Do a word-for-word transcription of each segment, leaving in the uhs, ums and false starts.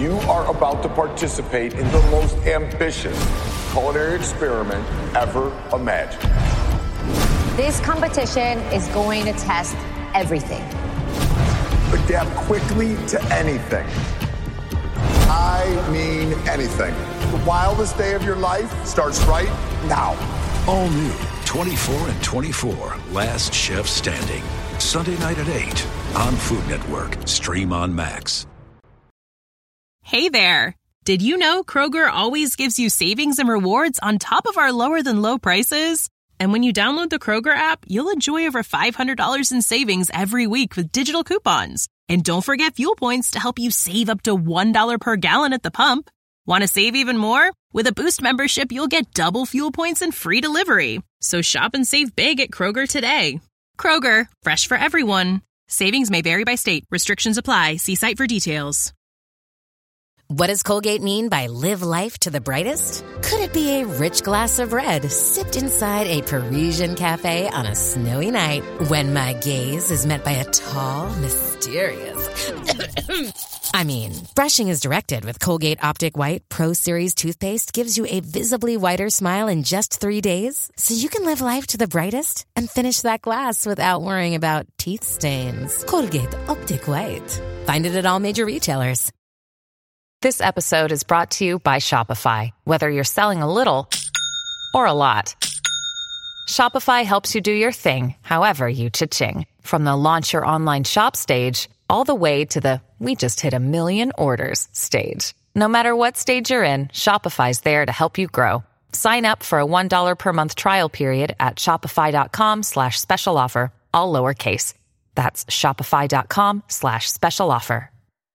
You are about to participate in the most ambitious culinary experiment ever imagined. This competition is going to test everything. Adapt quickly to anything. I mean anything. The wildest day of your life starts right now. All new twenty-four and twenty-four, Last Chef Standing. Sunday night at eight on Food Network. Stream on Max. Hey there. Did you know Kroger always gives you savings and rewards on top of our lower-than-low prices? And when you download the Kroger app, you'll enjoy over five hundred dollars in savings every week with digital coupons. And don't forget fuel points to help you save up to one dollar per gallon at the pump. Want to save even more? With a Boost membership, you'll get double fuel points and free delivery. So shop and save big at Kroger today. Kroger, fresh for everyone. Savings may vary by state. Restrictions apply. See site for details. What does Colgate mean by live life to the brightest? Could it be a rich glass of red sipped inside a Parisian cafe on a snowy night when my gaze is met by a tall, mysterious... I mean, brushing is directed with Colgate Optic White Pro Series toothpaste gives you a visibly whiter smile in just three days, so you can live life to the brightest and finish that glass without worrying about teeth stains. Colgate Optic White. Find it at all major retailers. This episode is brought to you by Shopify. Whether you're selling a little or a lot, Shopify helps you do your thing, however you cha-ching. From the launch your online shop stage, all the way to the we just hit a million orders stage. No matter what stage you're in, Shopify's there to help you grow. Sign up for a one dollar per month trial period at shopify.com slash special offer, all lowercase. That's shopify.com slash special offer.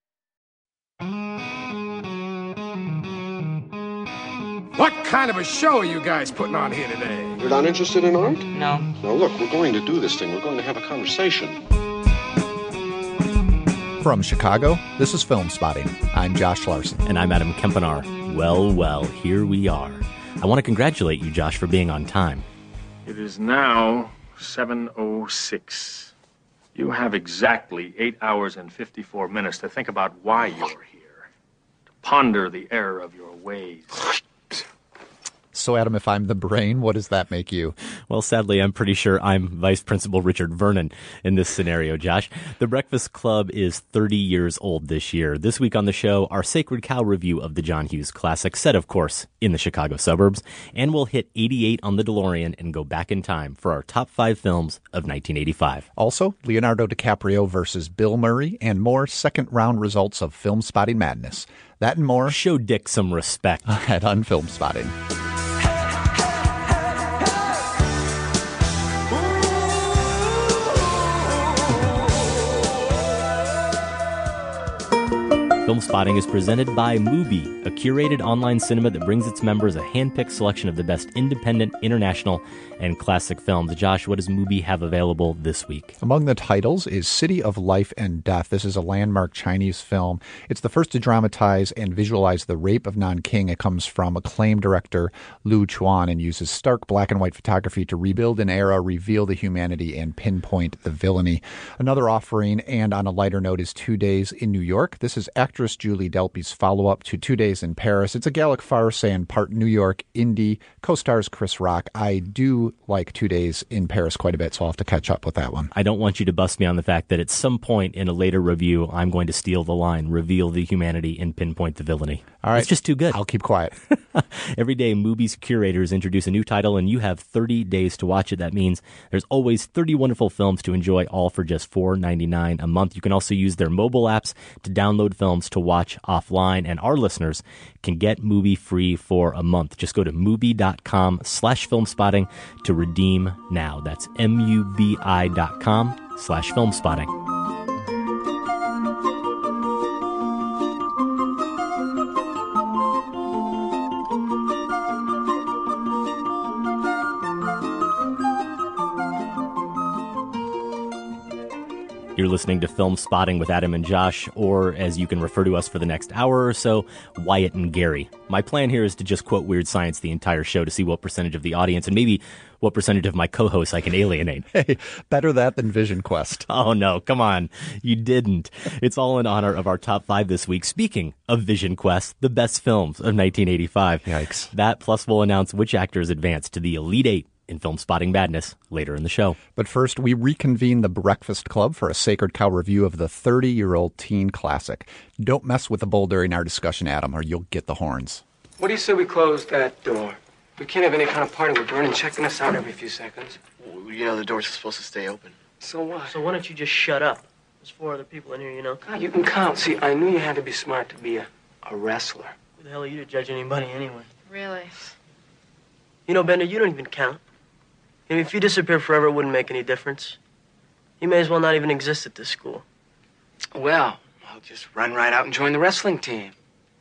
What kind of a show are you guys putting on here today? You're not interested in art? No. Now look, we're going to do this thing. We're going to have a conversation. From Chicago, this is Film Spotting. I'm Josh Larson. And I'm Adam Kempenar. Well, well, here we are. I want to congratulate you, Josh, for being on time. It is now seven oh six. You have exactly eight hours and fifty-four minutes to think about why you're here, to ponder the error of your ways. So, Adam, if I'm the brain, what does that make you? Well, sadly, I'm pretty sure I'm Vice Principal Richard Vernon in this scenario, Josh. The Breakfast Club is thirty years old this year. This week on the show, our Sacred Cow review of the John Hughes classic, set, of course, in the Chicago suburbs. And we'll hit eighty-eight on the DeLorean and go back in time for our top five films of nineteen eighty-five. Also, Leonardo DiCaprio versus Bill Murray and more second-round results of Film Spotting madness. That and more. Show Dick some respect. Ahead on Film Spotting. Film Spotting is presented by Mubi, a curated online cinema that brings its members a hand-picked selection of the best independent, international, and classic films. Josh, what does Mubi have available this week? Among the titles is City of Life and Death. This is a landmark Chinese film. It's the first to dramatize and visualize the rape of Nanking. It comes from acclaimed director Lu Chuan and uses stark black and white photography to rebuild an era, reveal the humanity, and pinpoint the villainy. Another offering, and on a lighter note, is Two Days in New York. This is actress Julie Delpy's follow-up to Two Days in Paris. It's a Gallic farce and part New York indie. Co-stars Chris Rock. I do like Two Days in Paris quite a bit, so I'll have to catch up with that one. I don't want you to bust me on the fact that at some point in a later review, I'm going to steal the line, reveal the humanity, and pinpoint the villainy. All right. It's just too good. I'll keep quiet. Every day, Mubi's curators introduce a new title, and you have thirty days to watch it. That means there's always thirty wonderful films to enjoy, all for just four ninety-nine a month. You can also use their mobile apps to download films to watch offline, and our listeners can get Mubi free for a month. Just go to Mubi.com slash filmspotting to redeem now. That's M-U-B-I dot com slash filmspotting. You're You're listening to Film Spotting with Adam and Josh, or as you can refer to us for the next hour or so, Wyatt and Gary. My plan here is to just quote Weird Science the entire show to see what percentage of the audience and maybe what percentage of my co-hosts I can alienate. Hey, better that than Vision Quest. Oh, no, come on. You didn't. It's all in honor of our top five this week. Speaking of Vision Quest, the best films of nineteen eighty-five. Yikes. That plus we'll announce which actors advanced to the Elite Eight in Film Spotting Madness later in the show. But first, we reconvene the Breakfast Club for a Sacred Cow review of the thirty-year-old teen classic. Don't mess with the bowl during our discussion, Adam, or you'll get the horns. What do you say we close that door? We can't have any kind of party with Vernon checking us out every few seconds. Well, you know the doors are supposed to stay open. So what? So why don't you just shut up? There's four other people in here, you know. God, you can count. See, I knew you had to be smart to be a, a wrestler. Who the hell are you to judge anybody anyway? Really? You know, Bender, you don't even count. I mean, if you disappear forever, it wouldn't make any difference. You may as well not even exist at this school. Well, I'll just run right out and join the wrestling team.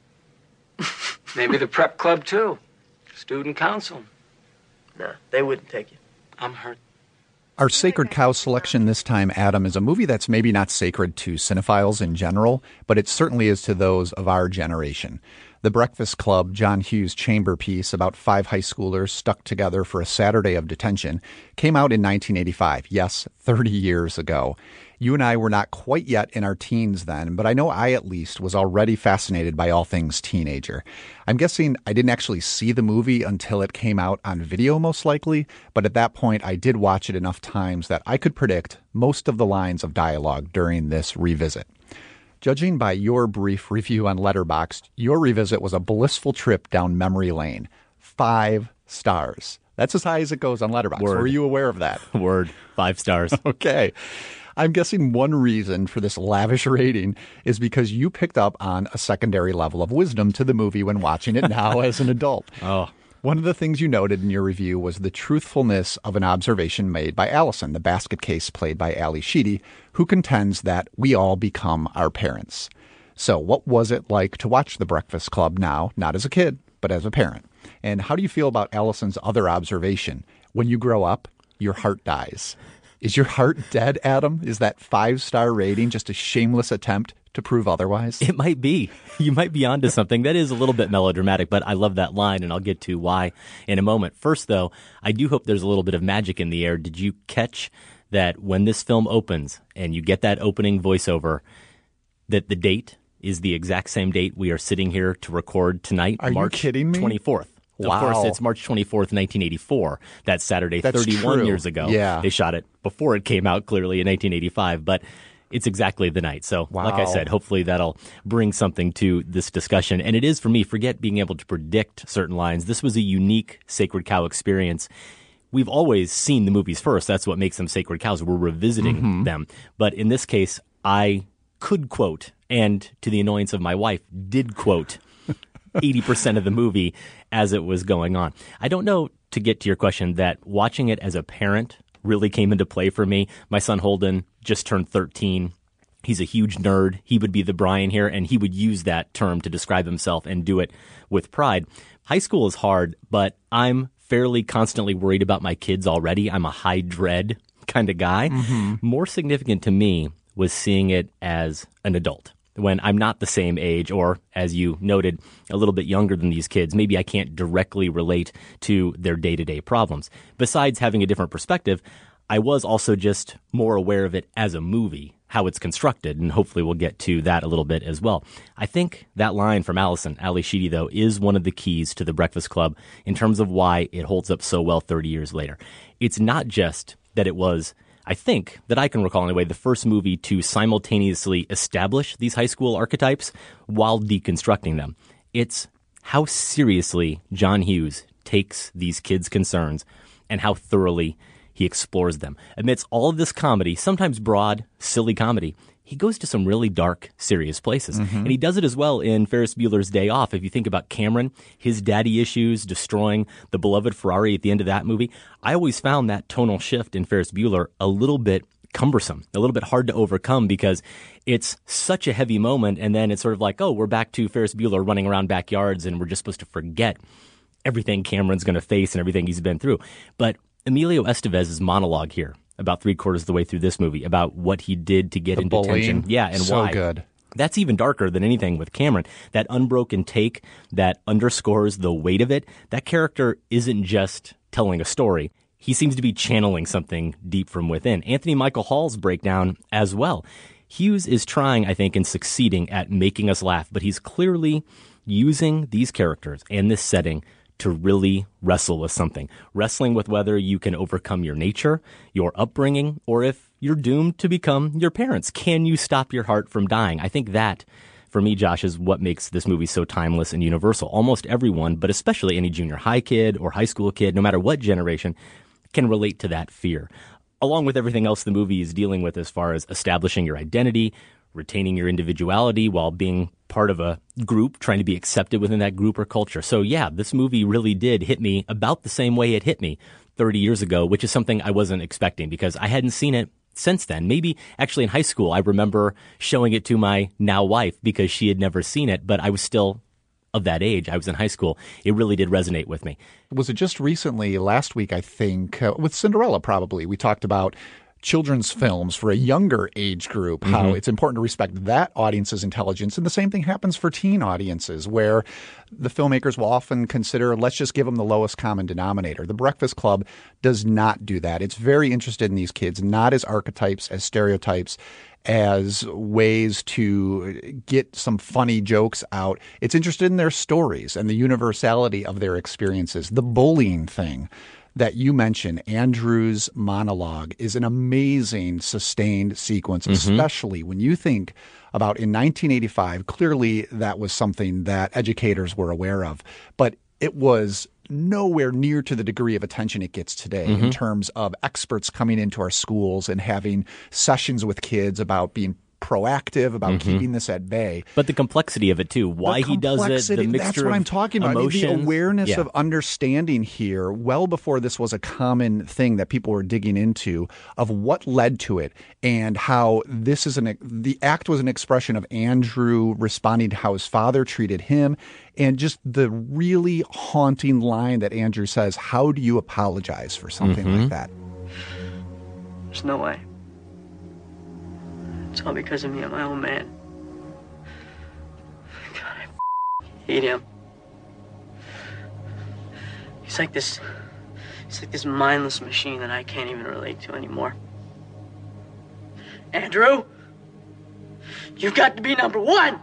Maybe the prep club, too. Student council. Nah, they wouldn't take you. I'm hurt. Our Sacred Cow selection this time, Adam, is a movie that's maybe not sacred to cinephiles in general, but it certainly is to those of our generation. The Breakfast Club, John Hughes' chamber piece about five high schoolers stuck together for a Saturday of detention, came out in nineteen eighty-five. Yes, thirty years ago. You and I were not quite yet in our teens then, but I know I at least was already fascinated by all things teenager. I'm guessing I didn't actually see the movie until it came out on video, most likely, but at that point I did watch it enough times that I could predict most of the lines of dialogue during this revisit. Judging by your brief review on Letterboxd, your revisit was a blissful trip down memory lane. Five stars. That's as high as it goes on Letterboxd. Word. Were you aware of that? Word. Five stars. Okay. I'm guessing one reason for this lavish rating is because you picked up on a secondary level of wisdom to the movie when watching it now as an adult. Oh. One of the things you noted in your review was the truthfulness of an observation made by Allison, the basket case played by Ally Sheedy, who contends that we all become our parents. So what was it like to watch The Breakfast Club now, not as a kid, but as a parent? And how do you feel about Allison's other observation? When you grow up, your heart dies. Is your heart dead, Adam? Is that five-star rating just a shameless attempt to prove otherwise? It might be. You might be onto something. That is a little bit melodramatic, but I love that line, and I'll get to why in a moment. First, though, I do hope there's a little bit of magic in the air. Did you catch that when this film opens and you get that opening voiceover, that the date is the exact same date we are sitting here to record tonight, Are March you kidding me? twenty-fourth. Wow. Of course, it's March twenty-fourth, nineteen eighty-four. That's Saturday, That's thirty-one true. years ago. Yeah. They shot it before it came out, clearly, in nineteen eighty-five. But it's exactly the night. So, Wow. like I said, hopefully that'll bring something to this discussion. And it is, for me, forget being able to predict certain lines. This was a unique Sacred Cow experience. We've always seen the movies first. That's what makes them Sacred Cows. We're revisiting Mm-hmm. them. But in this case, I could quote, and to the annoyance of my wife, did quote eighty percent of the movie as it was going on. I don't know, to get to your question, that watching it as a parent really came into play for me. My son Holden just turned thirteen. He's a huge nerd. He would be the Brian here, and he would use that term to describe himself and do it with pride. High school is hard, but I'm fairly constantly worried about my kids already. I'm a high dread kind of guy. Mm-hmm. More significant to me was seeing it as an adult, when I'm not the same age, or, as you noted, a little bit younger than these kids. Maybe I can't directly relate to their day-to-day problems. Besides having a different perspective, I was also just more aware of it as a movie, how it's constructed, and hopefully we'll get to that a little bit as well. I think that line from Allison, Ally Sheedy, though, is one of the keys to The Breakfast Club in terms of why it holds up so well thirty years later. It's not just that it was, I think, that I can recall anyway, the first movie to simultaneously establish these high school archetypes while deconstructing them. It's how seriously John Hughes takes these kids' concerns and how thoroughly he explores them. Amidst all of this comedy, sometimes broad, silly comedy, he goes to some really dark, serious places. Mm-hmm. And he does it as well in Ferris Bueller's Day Off. If you think about Cameron, his daddy issues, destroying the beloved Ferrari at the end of that movie, I always found that tonal shift in Ferris Bueller a little bit cumbersome, a little bit hard to overcome, because it's such a heavy moment, and then it's sort of like, oh, we're back to Ferris Bueller running around backyards, and we're just supposed to forget everything Cameron's going to face and everything he's been through. But Emilio Estevez's monologue here about three quarters of the way through this movie about what he did to get The into bullying. detention. Yeah, and So why. good. That's even darker than anything with Cameron. That unbroken take that underscores the weight of it. That character isn't just telling a story. He seems to be channeling something deep from within. Anthony Michael Hall's breakdown as well. Hughes is trying, I think, and succeeding at making us laugh, but he's clearly using these characters and this setting to really wrestle with something. Wrestling with whether you can overcome your nature, your upbringing, or if you're doomed to become your parents. Can you stop your heart from dying? I think that, for me, Josh, is what makes this movie so timeless and universal. Almost everyone, but especially any junior high kid or high school kid, no matter what generation, can relate to that fear. Along with everything else the movie is dealing with as far as establishing your identity, retaining your individuality while being part of a group, trying to be accepted within that group or culture. So yeah, this movie really did hit me about the same way it hit me thirty years ago, which is something I wasn't expecting because I hadn't seen it since then. Maybe actually in high school, I remember showing it to my now wife because she had never seen it, but I was still of that age. I was in high school. It really did resonate with me. Was it just recently, last week, I think, uh, with Cinderella probably, we talked about children's films for a younger age group, how Mm-hmm. it's important to respect that audience's intelligence. And the same thing happens for teen audiences, where the filmmakers will often consider, let's just give them the lowest common denominator. The Breakfast Club does not do that. It's very interested in these kids, not as archetypes, as stereotypes, as ways to get some funny jokes out. It's interested in their stories and the universality of their experiences. The bullying thing that you mentioned, Andrew's monologue, is an amazing sustained sequence, Mm-hmm. especially when you think about in nineteen eighty-five, clearly that was something that educators were aware of, but it was nowhere near to the degree of attention it gets today Mm-hmm. in terms of experts coming into our schools and having sessions with kids about being proactive, about Mm-hmm. keeping this at bay. But the complexity of it too, why The he does it, complexity, the mixture that's what of I'm talking about. I mean, the emotions. awareness Yeah. of understanding here, well before this was a common thing that people were digging into, of what led to it and how this is an the act was an expression of Andrew responding to how his father treated him, and just the really haunting line that Andrew says, "How do you apologize for something Mm-hmm. like that?" There's no way. It's all because of me. I'm my own man. God, I f- hate him. He's like this. He's like this mindless machine that I can't even relate to anymore. Andrew, you've got to be number one.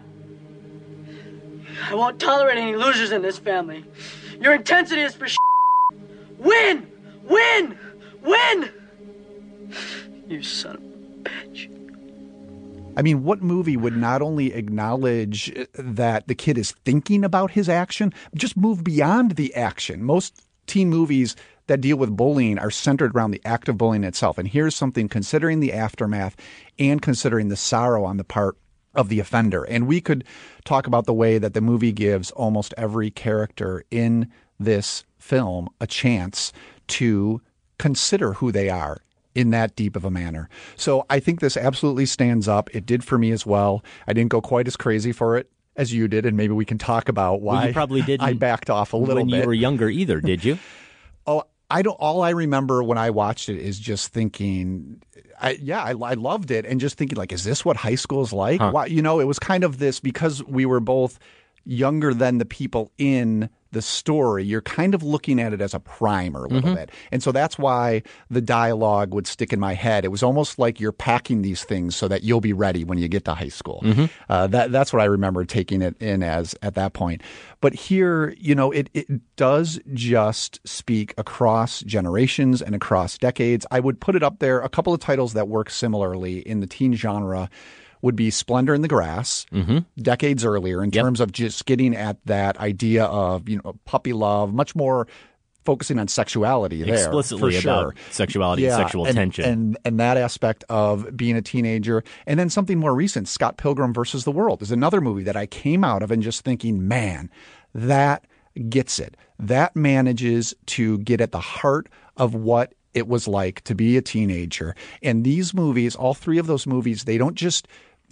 I won't tolerate any losers in this family. Your intensity is for sh- win, win, win. You son of a bitch. I mean, what movie would not only acknowledge that the kid is thinking about his action, just move beyond the action? Most teen movies that deal with bullying are centered around the act of bullying itself. And here's something considering the aftermath and considering the sorrow on the part of the offender. And we could talk about the way that the movie gives almost every character in this film a chance to consider who they are in that deep of a manner. So I think this absolutely stands up. It did for me as well. I didn't go quite as crazy for it as you did, and maybe we can talk about why Well, you probably didn't I backed off a little when bit. you were younger either, did you? Oh, I don't. All I remember when I watched it is just thinking, I, yeah, I, I loved it, and just thinking, like, is this what high school is like? Huh. Why, you know, it was kind of this, because we were both younger than the people in the story, you're kind of looking at it as a primer a little Mm-hmm. bit. And so that's why the dialogue would stick in my head. It was almost like you're packing these things so that you'll be ready when you get to high school. Mm-hmm. Uh, that that's what I remember taking it in as at that point. But here, you know, it, it does just speak across generations and across decades. I would put it up there. A couple of titles that work similarly in the teen genre would be Splendor in the Grass, Mm-hmm. decades earlier, in Yep. terms of just getting at that idea of, you know, puppy love, much more focusing on sexuality there. Explicitly for sure. about sexuality and Yeah, sexual and, tension. And, and that aspect of being a teenager. And then something more recent, Scott Pilgrim versus the World, is another movie that I came out of and just thinking, man, that gets it. That manages to get at the heart of what it was like to be a teenager. And these movies, all three of those movies, they don't just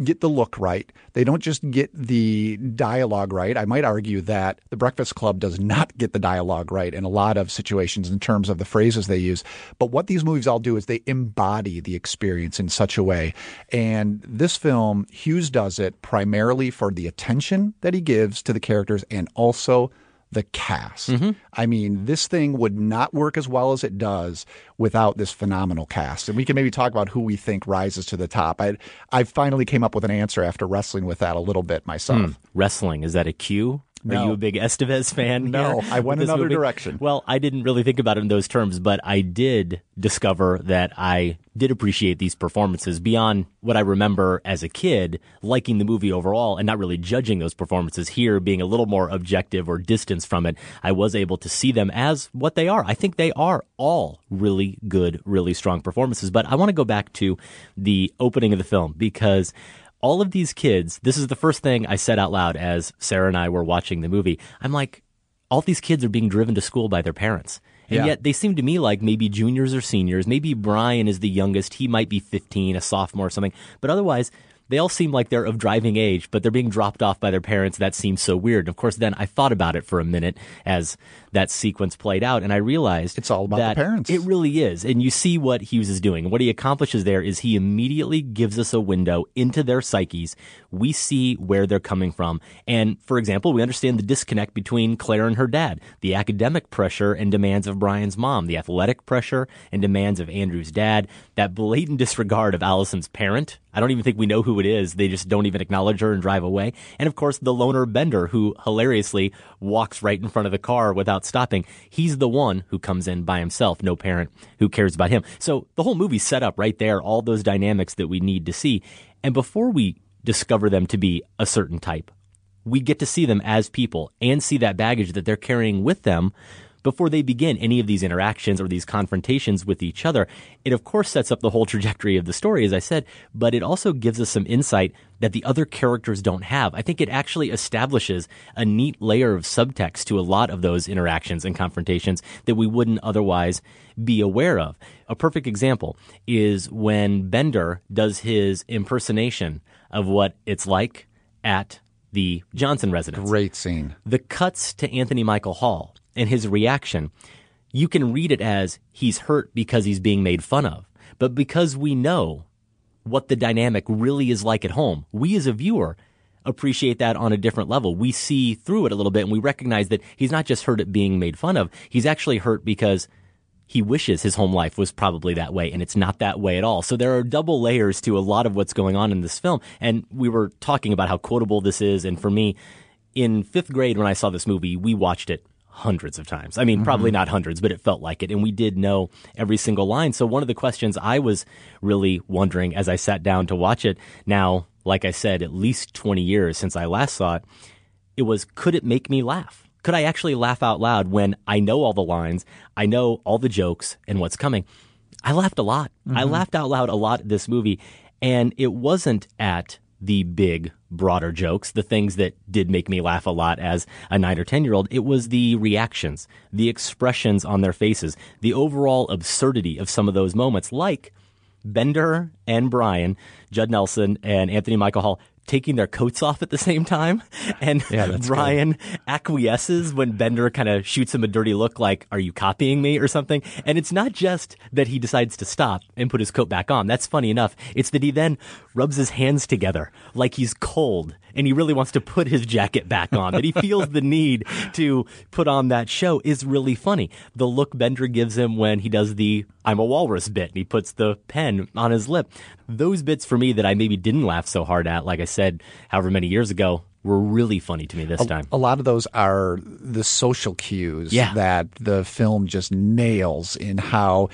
get the look right. They don't just get the dialogue right. I might argue that The Breakfast Club does not get the dialogue right in a lot of situations in terms of the phrases they use. But what these movies all do is they embody the experience in such a way. And this film, Hughes does it primarily for the attention that he gives to the characters and also the cast. Mm-hmm. I mean, this thing would not work as well as it does without this phenomenal cast. And we can maybe talk about who we think rises to the top. I I finally came up with an answer after wrestling with that a little bit myself. Mm. Wrestling, is that a cue? Are No. you a big Estevez fan? No, here I went with this another movie? direction. Well, I didn't really think about it in those terms, but I did discover that I did appreciate these performances beyond what I remember as a kid, liking the movie overall and not really judging those performances. Here, being a little more objective or distanced from it, I was able to see them as what they are. I think they are all really good, really strong performances. But I want to go back to the opening of the film because all of these kids, this is the first thing I said out loud as Sarah and I were watching the movie. I'm like, all these kids are being driven to school by their parents. And Yeah. yet they seem to me like maybe juniors or seniors. Maybe Brian is the youngest. He might be fifteen, a sophomore or something. But otherwise, they all seem like they're of driving age, but they're being dropped off by their parents. That seems so weird. Of course, then I thought about it for a minute as that sequence played out, and I realized It's all about that the parents. It really is. And you see what Hughes is doing. What he accomplishes there is he immediately gives us a window into their psyches. We see where they're coming from. And, for example, we understand the disconnect between Claire and her dad, the academic pressure and demands of Brian's mom, the athletic pressure and demands of Andrew's dad, that blatant disregard of Allison's parent. I don't even think we know who it is. They just don't even acknowledge her and drive away. And, of course, the loner Bender, who hilariously walks right in front of the car without stopping. He's the one who comes in by himself, no parent who cares about him. So the whole movie's set up right there, all those dynamics that we need to see. And before we discover them to be a certain type, we get to see them as people and see that baggage that they're carrying with them before they begin any of these interactions or these confrontations with each other. It, of course, sets up the whole trajectory of the story, as I said, but it also gives us some insight that the other characters don't have. I think it actually establishes a neat layer of subtext to a lot of those interactions and confrontations that we wouldn't otherwise be aware of. A perfect example is when Bender does his impersonation of what it's like at the Johnson residence. Great scene. The cuts to Anthony Michael Hall and his reaction, you can read it as he's hurt because he's being made fun of. But because we know what the dynamic really is like at home, we as a viewer appreciate that on a different level. We see through it a little bit and we recognize that he's not just hurt at being made fun of. He's actually hurt because he wishes his home life was probably that way, and it's not that way at all. So there are double layers to a lot of what's going on in this film. And we were talking about how quotable this is. And for me, in fifth grade when I saw this movie, we watched it hundreds of times. I mean, mm-hmm. probably not hundreds, but it felt like it. And we did know every single line. So one of the questions I was really wondering as I sat down to watch it now, like I said, at least twenty years since I last saw it, it was, could it make me laugh? Could I actually laugh out loud when I know all the lines, I know all the jokes and what's coming? I laughed a lot. Mm-hmm. I laughed out loud a lot at this movie. And it wasn't at the big, broader jokes, the things that did make me laugh a lot as a nine or ten-year-old. It was the reactions, the expressions on their faces, the overall absurdity of some of those moments, like Bender and Brian, Judd Nelson and Anthony Michael Hall, taking their coats off at the same time. And yeah, Brian good. acquiesces when Bender kind of shoots him a dirty look like, are you copying me or something? And it's not just that he decides to stop and put his coat back on. That's funny enough. It's that he then rubs his hands together like he's cold and he really wants to put his jacket back on, that he feels the need to put on that show is really funny. The look Bender gives him when he does the I'm a walrus bit and he puts the pen on his lip. Those bits for me that I maybe didn't laugh so hard at, like I said, however many years ago, were really funny to me this a, time. A lot of those are the social cues yeah. that the film just nails in how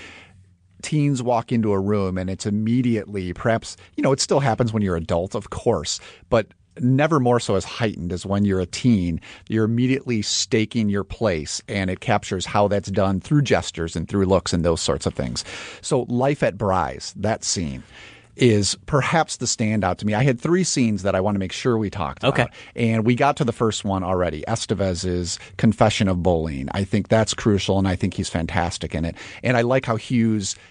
teens walk into a room and it's immediately, perhaps, you know, it still happens when you're adult, of course, but never more so as heightened as when you're a teen. You're immediately staking your place, and it captures how that's done through gestures and through looks and those sorts of things. So Life at Bry's, that scene, is perhaps the standout to me. I had three scenes that I want to make sure we talked about. Okay. And we got to the first one already, Estevez's confession of bullying. I think that's crucial, and I think he's fantastic in it. And I like how Hughes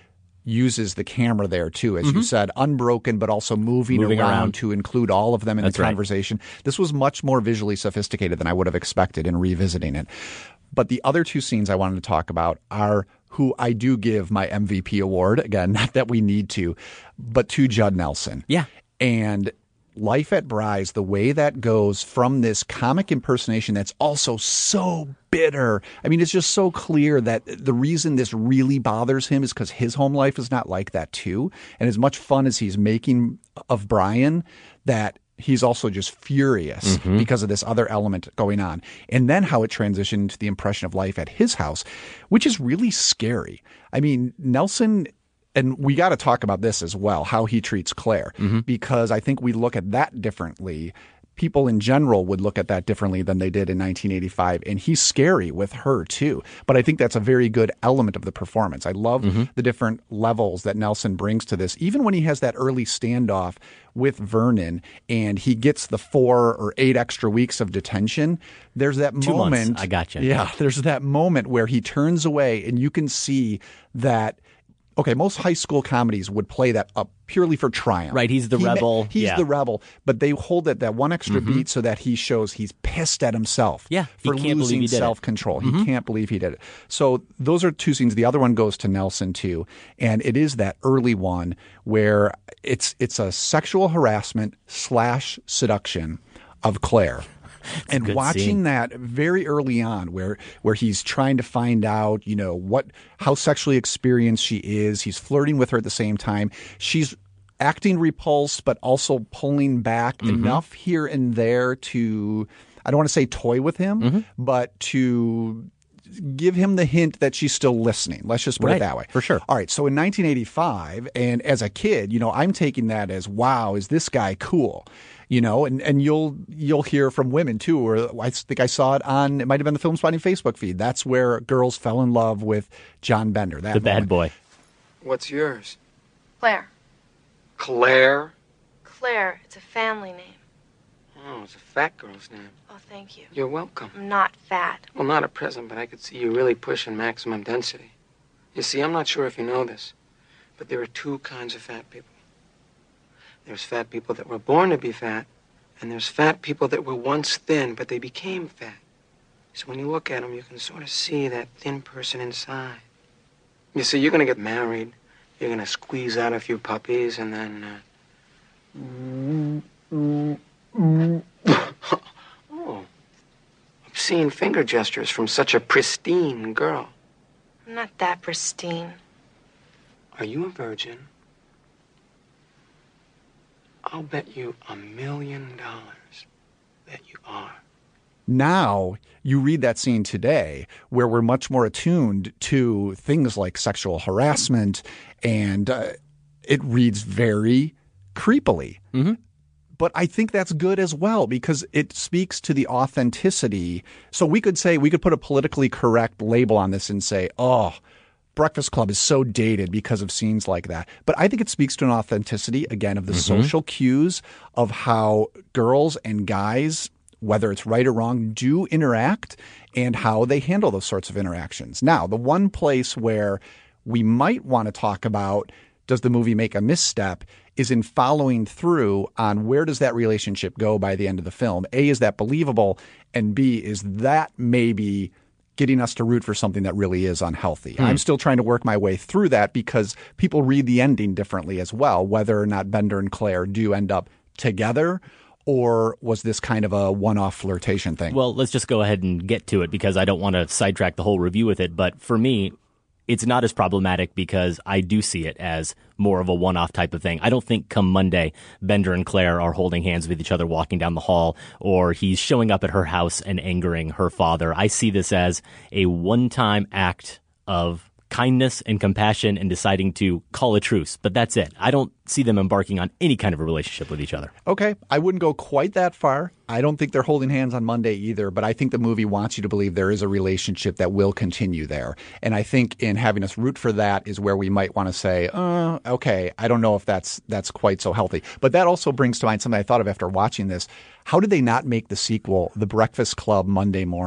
uses the camera there too, as Mm-hmm. you said, unbroken, but also moving, Moving around, around. to include all of them in That's the right. conversation. This was much more visually sophisticated than I would have expected in revisiting it. But the other two scenes I wanted to talk about are who I do give my M V P award, again, not that we need to, but to Judd Nelson. Yeah. And Life at Bry's, the way that goes from this comic impersonation that's also so bitter. I mean, it's just so clear that the reason this really bothers him is because his home life is not like that too. And as much fun as he's making of Brian, that he's also just furious Mm-hmm. because of this other element going on. And then how it transitioned to the impression of life at his house, which is really scary. I mean, Nelson... And we got to talk about this as well, how he treats Claire, Mm-hmm. because I think we look at that differently. People in general would look at that differently than they did in nineteen eighty-five. And he's scary with her, too. But I think that's a very good element of the performance. I love Mm-hmm. the different levels that Nelson brings to this, even when he has that early standoff with Vernon and he gets the four or eight extra weeks of detention. There's that Two moment. months. I gotcha. Yeah, there's that moment where he turns away and you can see that. Okay, most high school comedies would play that up purely for triumph. Right, he's the He ma- rebel. he's Yeah. the rebel, but they hold it that one extra Mhm. beat so that he shows he's pissed at himself Yeah, he for can't believe losing he did it. self-control. Mhm. He can't believe he did it. So those are two scenes. The other one goes to Nelson too, and it is that early one where it's it's a sexual harassment slash seduction of Claire. And good watching scene. that very early on where where he's trying to find out, you know, what how sexually experienced she is. He's flirting with her at the same time. She's acting repulsed, but also pulling back Mm-hmm. enough here and there to, I don't want to say toy with him, Mm-hmm. but to give him the hint that she's still listening. Let's just put Right, it that way. for sure. All right. So in nineteen eighty-five, and as a kid, you know, I'm taking that as, wow, is this guy cool? You know, and, and you'll you'll hear from women too, or I think I saw it on, it might have been the Film Spotting Facebook feed. That's where girls fell in love with John Bender. That The bad moment. boy. What's yours? Claire. Claire? Claire. It's a family name. Oh, it's a fat girl's name. Oh, thank you. You're welcome. I'm not fat. Well, not at present, but I could see you really pushing maximum density. You see, I'm not sure if you know this, but there are two kinds of fat people. There's fat people that were born to be fat, and there's fat people that were once thin, but they became fat. So when you look at them, you can sort of see that thin person inside. You see, you're going to get married, you're going to squeeze out a few puppies, and then, uh... oh, obscene finger gestures from such a pristine girl. I'm not that pristine. Are you a virgin? I'll bet you a million dollars that you are. Now you read that scene today where we're much more attuned to things like sexual harassment, and uh, it reads very creepily. Mm-hmm. But I think that's good as well because it speaks to the authenticity. So we could say, we could put a politically correct label on this and say, oh, Breakfast Club is so dated because of scenes like that. But I think it speaks to an authenticity, again, of the Mm-hmm. social cues of how girls and guys, whether it's right or wrong, do interact and how they handle those sorts of interactions. Now, the one place where we might want to talk about, does the movie make a misstep, is in following through on where does that relationship go by the end of the film. A, is that believable? And B, is that maybe getting us to root for something that really is unhealthy? Hmm. I'm still trying to work my way through that because people read the ending differently as well, whether or not Bender and Claire do end up together, or was this kind of a one-off flirtation thing? Well, let's just go ahead and get to it because I don't want to sidetrack the whole review with it. But for me, it's not as problematic because I do see it as more of a one-off type of thing. I don't think come Monday, Bender and Claire are holding hands with each other walking down the hall, or he's showing up at her house and angering her father. I see this as a one-time act of kindness and compassion and deciding to call a truce. But that's it. I don't see them embarking on any kind of a relationship with each other. Okay, I wouldn't go quite that far. I don't think they're holding hands on Monday either, but I think the movie wants you to believe there is a relationship that will continue there. And I think in having us root for that is where we might want to say, uh, okay, I don't know if that's that's quite so healthy. But that also brings to mind something I thought of after watching this. How did they not make the sequel, The Breakfast Club Monday Morning?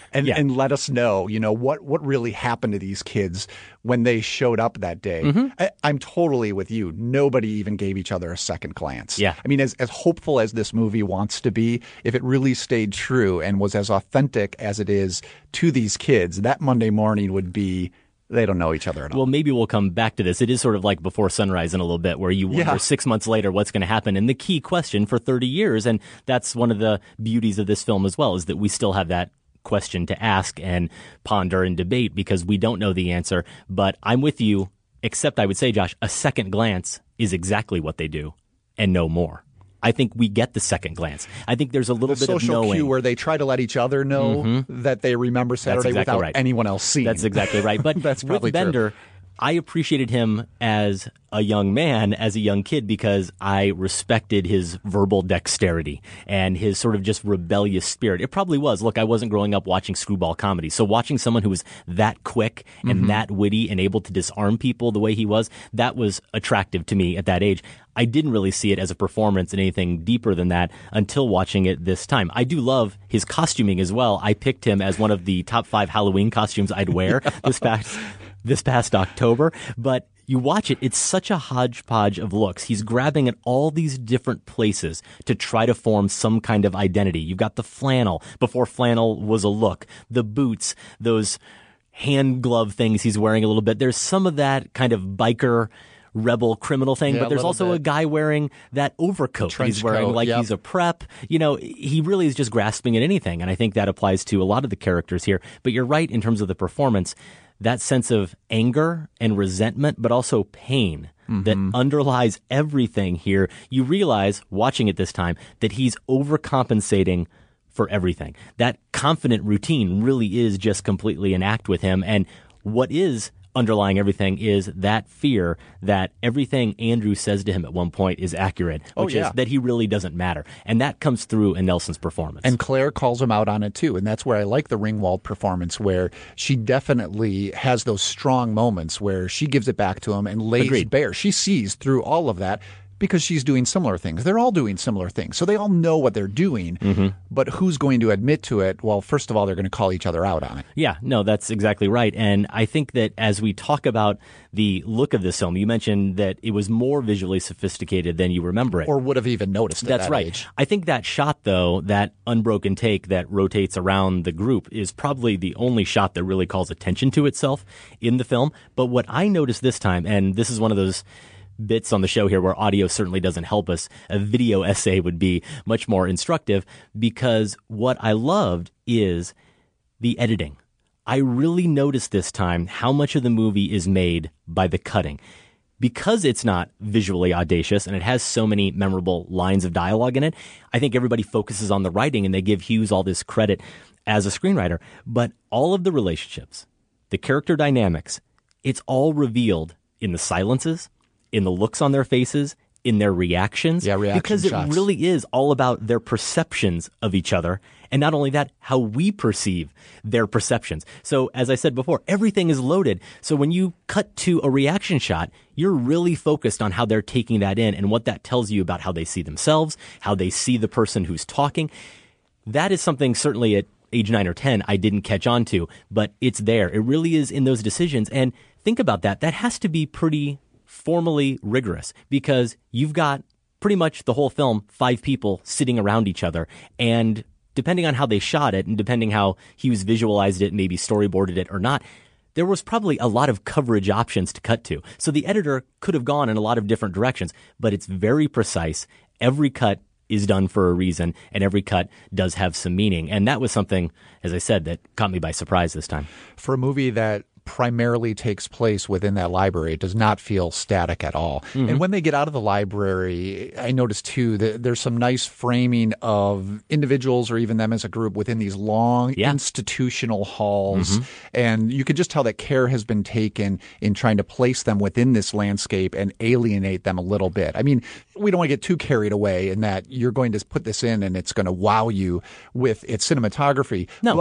and, Yeah. and let us know, you know, what, what really happened to these kids when they showed up that day. Mm-hmm. I, I'm totally with you. Nobody even gave each other a second glance. Yeah. I mean, as, as hopeful as this movie wants to be, if it really stayed true and was as authentic as it is to these kids, that Monday morning would be, they don't know each other at all. Well, maybe we'll come back to this. It is sort of like Before Sunrise in a little bit, where you wonder Yeah. six months later what's going to happen. And the key question for thirty years, and that's one of the beauties of this film as well, is that we still have that question to ask and ponder and debate because we don't know the answer. But I'm with you, except I would say, Josh, a second glance is exactly what they do and no more. I think we get the second glance. I think there's a little the bit of social knowing. cue where they try to let each other know Mhm. that they remember Saturday exactly without right. anyone else seeing. That's exactly right. But That's probably with Bender, true. I appreciated him as a young man, as a young kid, because I respected his verbal dexterity and his sort of just rebellious spirit. It probably was. Look, I wasn't growing up watching screwball comedy. So watching someone who was that quick and Mhm. that witty and able to disarm people the way he was, that was attractive to me at that age. I didn't really see it as a performance and anything deeper than that until watching it this time. I do love his costuming as well. I picked him as one of the top five Halloween costumes I'd wear this past this past October. But you watch it, it's such a hodgepodge of looks. He's grabbing at all these different places to try to form some kind of identity. You've got the flannel, before flannel was a look, the boots, those hand glove things he's wearing a little bit. There's some of that kind of biker rebel criminal thing, Yeah, but there's a little also a bit. guy wearing that overcoat that Trench he's wearing coat, like yep. he's a prep. You know, he really is just grasping at anything. And I think that applies to a lot of the characters here. But you're right in terms of the performance, that sense of anger and resentment, but also pain that underlies everything here. You realize, watching it this time, that he's overcompensating for everything. That confident routine really is just completely an act with him. And what is underlying everything is that fear that everything Andrew says to him at one point is accurate, Oh, which yeah. is that he really doesn't matter. And that comes through in Nelson's performance. And Claire calls him out on it too. And that's where I like the Ringwald performance, where she definitely has those strong moments where she gives it back to him and lays Agreed. bare. She sees through all of that because she's doing similar things. They're all doing similar things. So they all know what they're doing. Mm-hmm. But who's going to admit to it? Well, first of all, they're going to call each other out on it. Yeah, no, that's exactly right. And I think that as we talk about the look of this film, you mentioned that it was more visually sophisticated than you remember it. Or would have even noticed at That's that right. age. I think that shot, though, that unbroken take that rotates around the group is probably the only shot that really calls attention to itself in the film. But what I noticed this time, and this is one of those bits on the show here where audio certainly doesn't help us, a video essay would be much more instructive, because what I loved is the editing. I really noticed this time how much of the movie is made by the cutting. Because it's not visually audacious and it has so many memorable lines of dialogue in it, I think everybody focuses on the writing and they give Hughes all this credit as a screenwriter. But all of the relationships, the character dynamics, it's all revealed in the silences, in the looks on their faces, in their reactions. Yeah, reaction because shots. it really is all about their perceptions of each other. And not only that, how we perceive their perceptions. So as I said before, everything is loaded. So when you cut to a reaction shot, you're really focused on how they're taking that in and what that tells you about how they see themselves, how they see the person who's talking. That is something certainly at age nine or ten I didn't catch on to, but it's there. It really is in those decisions. And think about that. That has to be pretty formally rigorous, because you've got pretty much the whole film, five people sitting around each other, and depending on how they shot it and depending how Hughes visualized it, maybe storyboarded it or not, there was probably a lot of coverage options to cut to. So the editor could have gone in a lot of different directions, but it's very precise. Every cut is done for a reason, and every cut does have some meaning. And that was something, as I said, that caught me by surprise this time. For a movie that primarily takes place within that library, it does not feel static at all. Mm-hmm. And when they get out of the library, I noticed too that there's some nice framing of individuals or even them as a group within these long Yeah. institutional halls. Mhm. And you could just tell that care has been taken in trying to place them within this landscape and alienate them a little bit. I mean, we don't want to get too carried away in that you're going to put this in and it's going to wow you with its cinematography. No. But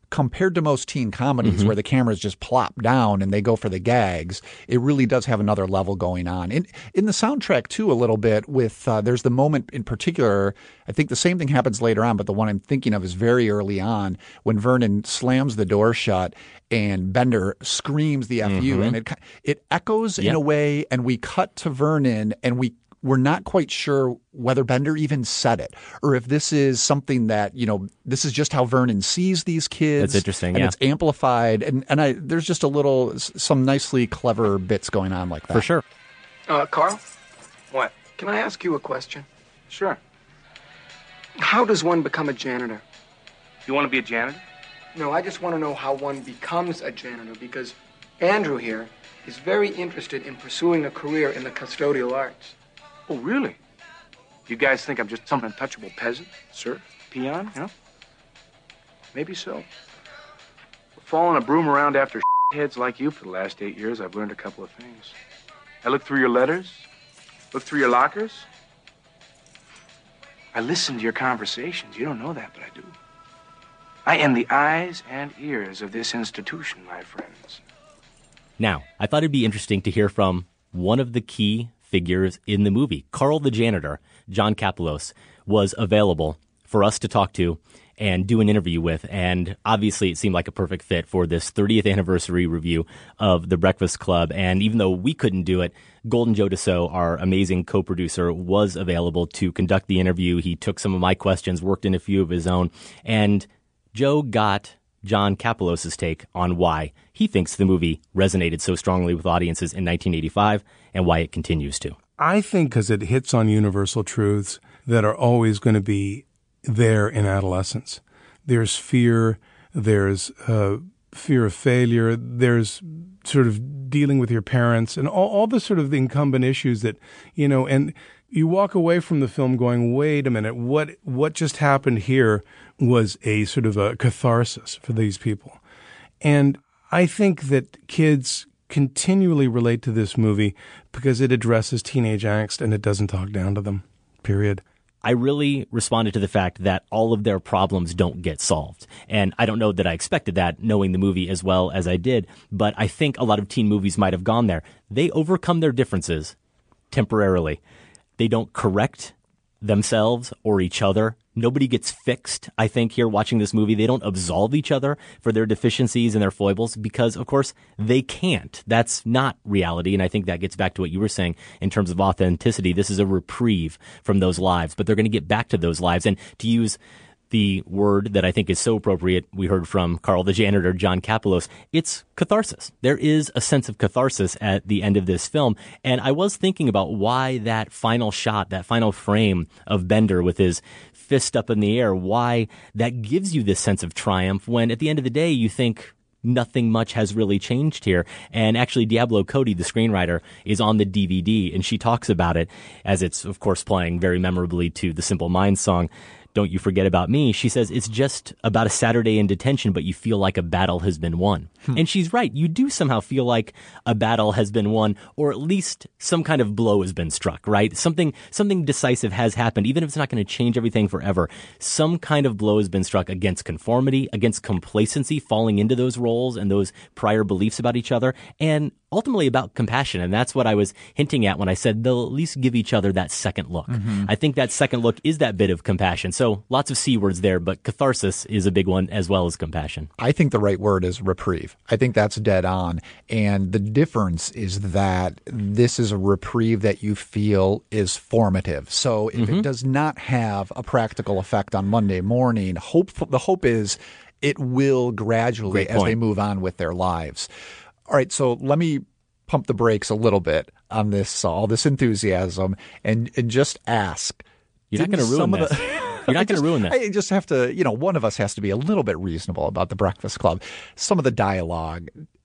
compared to most teen comedies Mm-hmm. where the cameras just plop down and they go for the gags, it really does have another level going on. In, in the soundtrack, too, a little bit with uh, there's the moment in particular, I think the same thing happens later on, but the one I'm thinking of is very early on when Vernon slams the door shut and Bender screams the F U. Mm-hmm. And it, it echoes Yep. in a way, and we cut to Vernon and we we're not quite sure whether Bender even said it or if this is something that, you know, this is just how Vernon sees these kids. That's interesting, and yeah. it's amplified. And, and I there's just a little, some nicely clever bits going on like that. For sure. Uh, Carl? What? Can I ask you a question? Sure. How does one become a janitor? You want to be a janitor? No, I just want to know how one becomes a janitor, because Andrew here is very interested in pursuing a career in the custodial arts. Oh, really? You guys think I'm just some untouchable peasant, serf, peon, you know? Maybe so. Following a broom around after heads like you for the last eight years, I've learned a couple of things. I looked through your letters, looked through your lockers. I listen to your conversations. You don't know that, but I do. I am the eyes and ears of this institution, my friends. Now, I thought it'd be interesting to hear from one of the key figures in the movie. Carl the janitor, John Kapelos, was available for us to talk to and do an interview with. And obviously it seemed like a perfect fit for this thirtieth anniversary review of The Breakfast Club. And even though we couldn't do it, Golden Joe Dassault, our amazing co-producer, was available to conduct the interview. He took some of my questions, worked in a few of his own, and Joe got John Kapelos' take on why he thinks the movie resonated so strongly with audiences in nineteen eighty-five and why it continues to. I think because it hits on universal truths that are always going to be there in adolescence. There's fear, there's uh, fear of failure, there's sort of dealing with your parents and all, all the sort of incumbent issues that, you know, and you walk away from the film going, wait a minute, what what just happened here was a sort of a catharsis for these people. And I think that kids continually relate to this movie because it addresses teenage angst and it doesn't talk down to them, period. I really responded to the fact that all of their problems don't get solved. And I don't know that I expected that, knowing the movie as well as I did, but I think a lot of teen movies might have gone there. They overcome their differences temporarily. They don't correct themselves or each other. Nobody gets fixed, I think, here watching this movie. They don't absolve each other for their deficiencies and their foibles because, of course, they can't. That's not reality, and I think that gets back to what you were saying in terms of authenticity. This is a reprieve from those lives, but they're going to get back to those lives. And to use the word that I think is so appropriate, we heard from Carl the janitor, John Kapelos, it's catharsis. There is a sense of catharsis at the end of this film. And I was thinking about why that final shot, that final frame of Bender with his fist up in the air, why that gives you this sense of triumph when at the end of the day you think nothing much has really changed here. And actually, Diablo Cody, the screenwriter, is on the D V D, and she talks about it as it's, of course, playing very memorably to the Simple Minds song, Don't You Forget About Me. She says it's just about a Saturday in detention, but you feel like a battle has been won. Hmm. And she's right. You do somehow feel like a battle has been won, or at least some kind of blow has been struck, right? Something, something decisive has happened, even if it's not going to change everything forever. Some kind of blow has been struck against conformity, against complacency, falling into those roles and those prior beliefs about each other, and ultimately about compassion. And that's what I was hinting at when I said they'll at least give each other that second look. Mm-hmm. I think that second look is that bit of compassion. So lots of C words there, but catharsis is a big one as well as compassion. I think the right word is reprieve. I think that's dead on. And the difference is that this is a reprieve that you feel is formative. So if mm-hmm. it does not have a practical effect on Monday morning, hope the hope is it will gradually as they move on with their lives. All right, so let me pump the brakes a little bit on this, all this enthusiasm, and, and just ask. You're not going to ruin this. The, You're not going to ruin this. I just have to, you know, one of us has to be a little bit reasonable about The Breakfast Club. Some of the dialogue,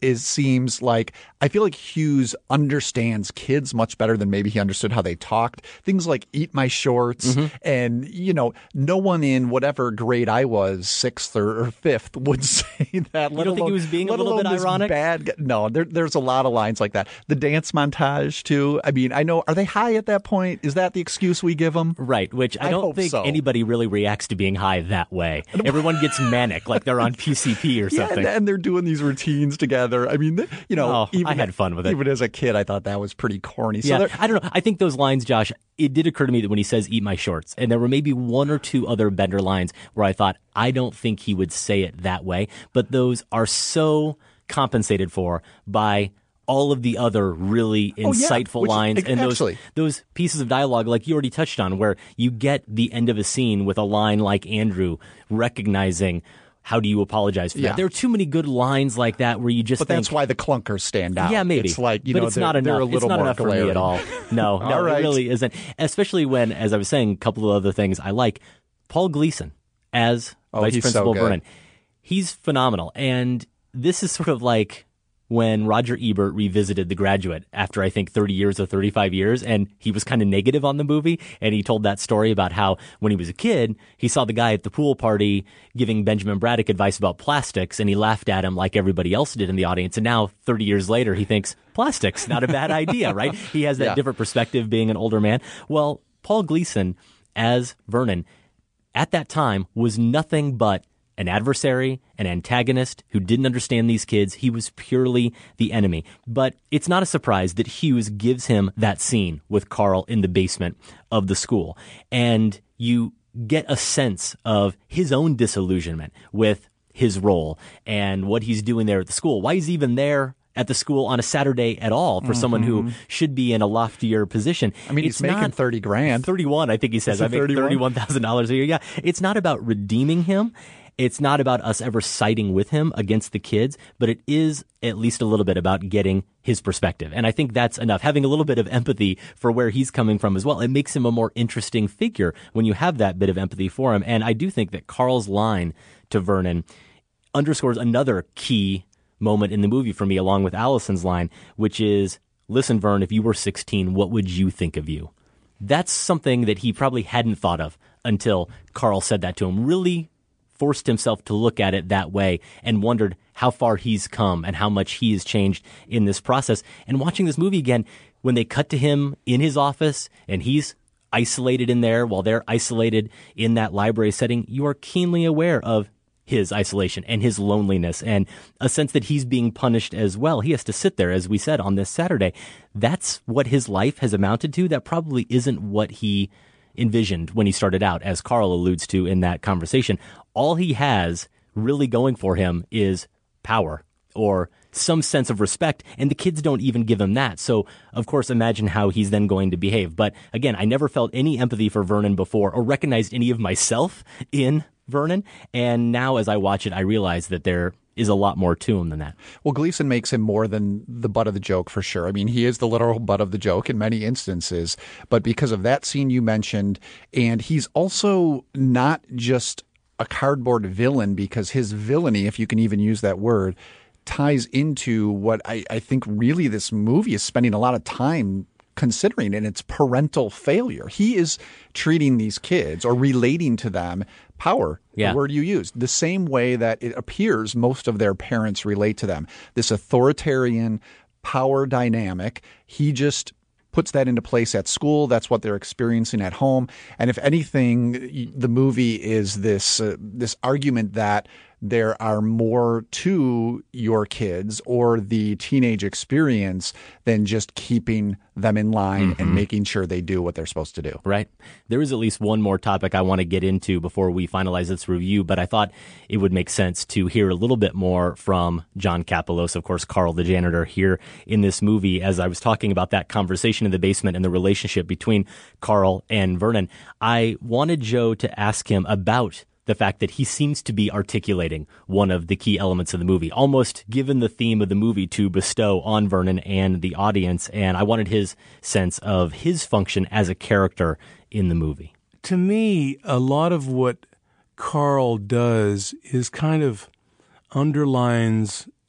is seems like I feel like Hughes understands kids much better than maybe he understood how they talked. Things like eat my shorts mm-hmm. and, you know, no one in whatever grade I was, sixth or, or fifth, would say that. You let don't alone, think he was being a little bit ironic? Bad, no, there, there's a lot of lines like that. The dance montage, too. I mean, I know, are they high at that point? Is that the excuse we give them? Right, which I, I don't think so. Anybody really reacts to being high that way. Everyone gets manic, like they're on P C P or something. Yeah, and, and they're doing these routines together. I mean, you know, oh, even, I had fun with it. Even as a kid, I thought that was pretty corny. So yeah, I don't know. I think those lines, Josh, it did occur to me that when he says eat my shorts, and there were maybe one or two other Bender lines where I thought, I don't think he would say it that way, but those are so compensated for by all of the other really insightful oh, yeah. Which, lines and those actually. those pieces of dialogue like you already touched on, where you get the end of a scene with a line like Andrew recognizing, how do you apologize for yeah. that? There are too many good lines like that where you just But think, that's why the clunkers stand out. Yeah, maybe. It's like, you but know, it's they're, not enough. they're a little it's not more enough glaring. for me at all. No, no, right. It really isn't. Especially when, as I was saying, a couple of other things I like. Paul Gleason as oh, Vice Principal so Vernon. He's phenomenal. And this is sort of like when Roger Ebert revisited The Graduate after, I think, thirty years or thirty-five years, and he was kind of negative on the movie, and he told that story about how when he was a kid, he saw the guy at the pool party giving Benjamin Braddock advice about plastics, and he laughed at him like everybody else did in the audience, and now, thirty years later, he thinks, plastics, not a bad idea, right? He has that yeah. different perspective being an older man. Well, Paul Gleason, as Vernon, at that time, was nothing but an adversary, an antagonist who didn't understand these kids. He was purely the enemy. But it's not a surprise that Hughes gives him that scene with Carl in the basement of the school. And you get a sense of his own disillusionment with his role and what he's doing there at the school. Why he's even there at the school on a Saturday at all for mm-hmm. someone who should be in a loftier position. I mean, it's he's making thirty grand. thirty-one, I think he says. I make thirty-one thousand dollars a year. Yeah. It's not about redeeming him. It's not about us ever siding with him against the kids, but it is at least a little bit about getting his perspective. And I think that's enough. Having a little bit of empathy for where he's coming from as well. It makes him a more interesting figure when you have that bit of empathy for him. And I do think that Carl's line to Vernon underscores another key moment in the movie for me, along with Allison's line, which is, listen, Vern, if you were sixteen, what would you think of you? That's something that he probably hadn't thought of until Carl said that to him. Really forced himself to look at it that way and wondered how far he's come and how much he has changed in this process. And watching this movie again, when they cut to him in his office and he's isolated in there while they're isolated in that library setting, you are keenly aware of his isolation and his loneliness and a sense that he's being punished as well. He has to sit there, as we said, on this Saturday. That's what his life has amounted to. That probably isn't what he envisioned when he started out, as Carl alludes to in that conversation. All he has really going for him is power or some sense of respect, and the kids don't even give him that. So, of course, imagine how he's then going to behave. But again, I never felt any empathy for Vernon before or recognized any of myself in Vernon. And now as I watch it, I realize that there is a lot more to him than that. Well, Gleason makes him more than the butt of the joke for sure. I mean, he is the literal butt of the joke in many instances, but because of that scene you mentioned, and he's also not just a cardboard villain, because his villainy, if you can even use that word, ties into what I, I think really this movie is spending a lot of time considering, and it's parental failure. He is treating these kids or relating to them power, yeah. the word you used, the same way that it appears most of their parents relate to them. This authoritarian power dynamic, he just puts that into place at school. That's what they're experiencing at home. And if anything, the movie is this uh, this argument that there are more to your kids or the teenage experience than just keeping them in line mm-hmm. and making sure they do what they're supposed to do. Right. There is at least one more topic I want to get into before we finalize this review, but I thought it would make sense to hear a little bit more from John Kapelos, of course, Carl the janitor, here in this movie. As I was talking about that conversation in the basement and the relationship between Carl and Vernon, I wanted Joe to ask him about the fact that he seems to be articulating one of the key elements of the movie, almost given the theme of the movie to bestow on Vernon and the audience. And I wanted his sense of his function as a character in the movie. To me, a lot of what Carl does is kind of underlines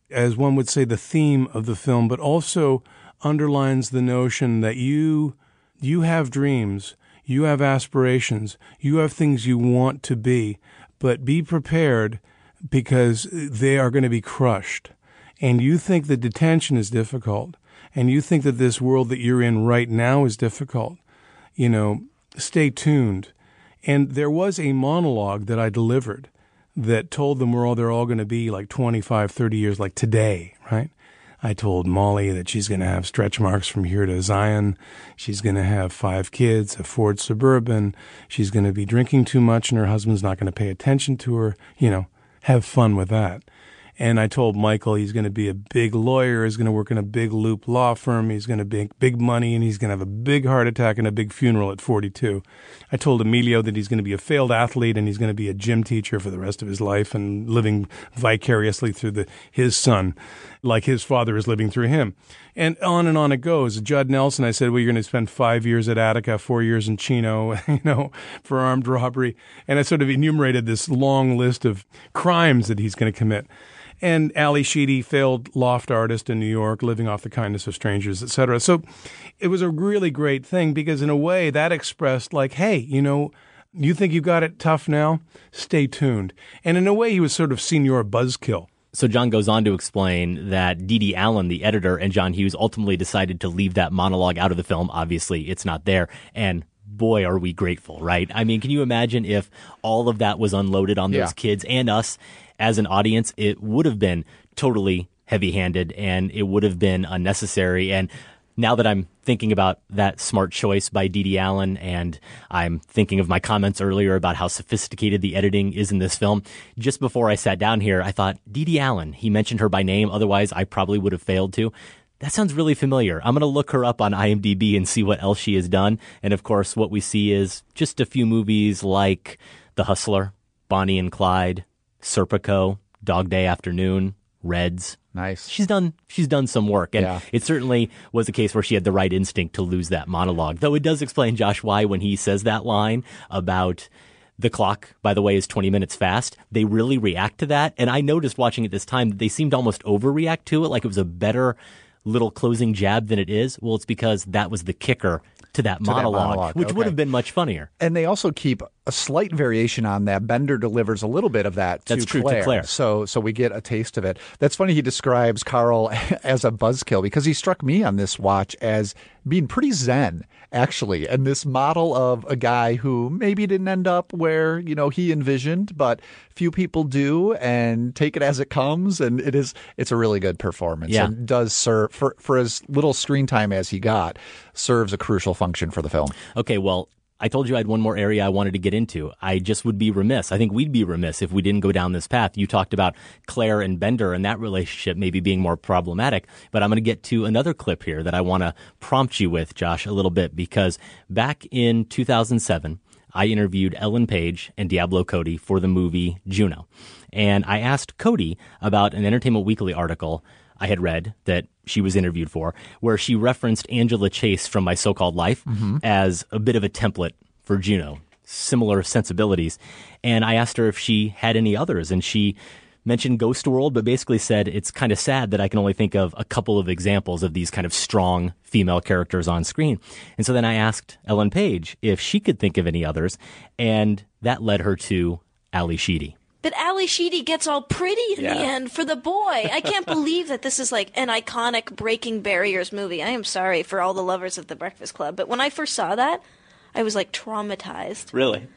as one would say, the theme of the film, but also underlines the notion that you you have dreams, you have aspirations, you have things you want to be, but be prepared because they are going to be crushed. And you think that detention is difficult, and you think that this world that you're in right now is difficult. You know, stay tuned. And there was a monologue that I delivered that told them where all they're all going to be like twenty-five, thirty years, like today, right? I told Molly that she's going to have stretch marks from here to Zion. She's going to have five kids, a Ford Suburban. She's going to be drinking too much and her husband's not going to pay attention to her. You know, have fun with that. And I told Michael he's going to be a big lawyer, he's going to work in a big loop law firm, he's going to make big money, and he's going to have a big heart attack and a big funeral at forty-two. I told Emilio that he's going to be a failed athlete and he's going to be a gym teacher for the rest of his life and living vicariously through the his son, like his father is living through him. And on and on it goes. Judd Nelson, I said, well, you're going to spend five years at Attica, four years in Chino, you know, for armed robbery. And I sort of enumerated this long list of crimes that he's going to commit. And Ali Sheedy, failed loft artist in New York, living off the kindness of strangers, et cetera. So it was a really great thing because in a way that expressed like, hey, you know, you think you got it tough now? Stay tuned. And in a way he was sort of senior buzzkill. So John goes on to explain that Dede Allen, the editor, and John Hughes ultimately decided to leave that monologue out of the film. Obviously, it's not there. And boy, are we grateful, right? I mean, can you imagine if all of that was unloaded on those Yeah. kids and us as an audience? It would have been totally heavy-handed and it would have been unnecessary. And now that I'm thinking about that smart choice by Dede Allen and I'm thinking of my comments earlier about how sophisticated the editing is in this film, just before I sat down here, I thought, Dede Allen, he mentioned her by name. Otherwise, I probably would have failed to. That sounds really familiar. I'm going to look her up on I M D B and see what else she has done. And of course, what we see is just a few movies like The Hustler, Bonnie and Clyde, Serpico, Dog Day Afternoon, Reds. Nice. She's done she's done some work. And Yeah. it certainly was a case where she had the right instinct to lose that monologue. Though it does explain, Josh, why when he says that line about the clock, by the way, is twenty minutes fast, they really react to that. And I noticed watching it this time that they seemed to almost overreact to it, like it was a better little closing jab than it is. Well, it's because that was the kicker to that, To that monologue, monologue, which okay. would have been much funnier. And they also keep a slight variation on that. Bender delivers a little bit of that to That's true, to Claire. Claire. So so we get a taste of it. That's funny he describes Carl as a buzzkill because he struck me on this watch as being pretty zen, actually, and this model of a guy who maybe didn't end up where, you know, he envisioned, but few people do, and take it as it comes, and it is it's a really good performance. Yeah. And does serve for for as little screen time as he got, serves a crucial function for the film. Okay, well, I told you I had one more area I wanted to get into. I just would be remiss. I think we'd be remiss if we didn't go down this path. You talked about Claire and Bender and that relationship maybe being more problematic, but I'm going to get to another clip here that I want to prompt you with, Josh, a little bit, because back in two thousand seven, I interviewed Ellen Page and Diablo Cody for the movie Juno. And I asked Cody about an Entertainment Weekly article I had read that she was interviewed for, where she referenced Angela Chase from My So-Called Life Mm-hmm. as a bit of a template for Juno, similar sensibilities. And I asked her if she had any others, and she mentioned Ghost World, but basically said it's kind of sad that I can only think of a couple of examples of these kind of strong female characters on screen. And so then I asked Ellen Page if she could think of any others, and that led her to Ali Sheedy. But Ali Sheedy gets all pretty in Yeah. the end for the boy. I can't believe that this is like an iconic breaking barriers movie. I am sorry for all the lovers of The Breakfast Club, but when I first saw that, I was like traumatized. Really?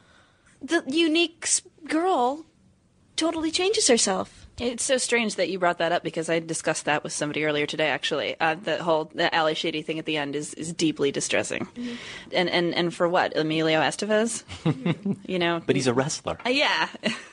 The unique s- girl totally changes herself. It's so strange that you brought that up because I discussed that with somebody earlier today, actually. Uh, the whole the Ali Sheedy thing at the end is, is deeply distressing. Mm-hmm. And, and and for what? Emilio Estevez? You know? But he's a wrestler. Uh, yeah.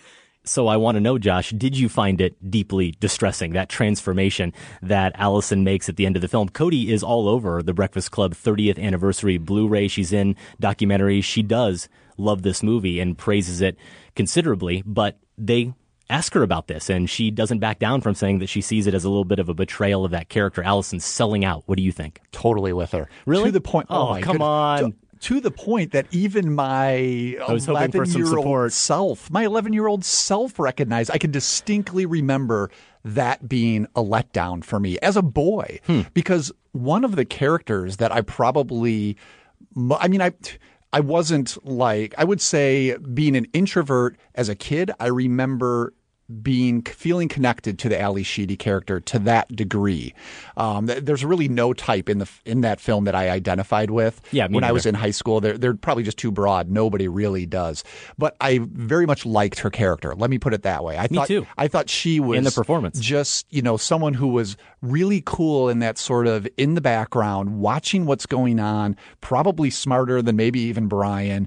So I want to know, Josh, did you find it deeply distressing, that transformation that Allison makes at the end of the film? Cody is all over the Breakfast Club thirtieth anniversary Blu-ray. She's in documentaries. She does love this movie and praises it considerably, but they ask her about this, and she doesn't back down from saying that she sees it as a little bit of a betrayal of that character. Allison's selling out. What do you think? Totally with her. Really? To the point. Oh, Oh, my come goodness. on. To, to the point that even my eleven-year-old self, my eleven-year-old self recognized, I can distinctly remember that being a letdown for me as a boy. Hmm. Because one of the characters that I probably, I mean, I... I wasn't like, I would say being an introvert as a kid, I remember being feeling connected to the Ali Sheedy character to that degree. Um, there's really no type in the in that film that I identified with. Yeah, me when neither. I was in high school, they're they're probably just too broad. Nobody really does. But I very much liked her character. Let me put it that way. I Me thought too. I thought she was in the performance. Just, you know, someone who was really cool in that sort of in the background, watching what's going on, probably smarter than maybe even Brian,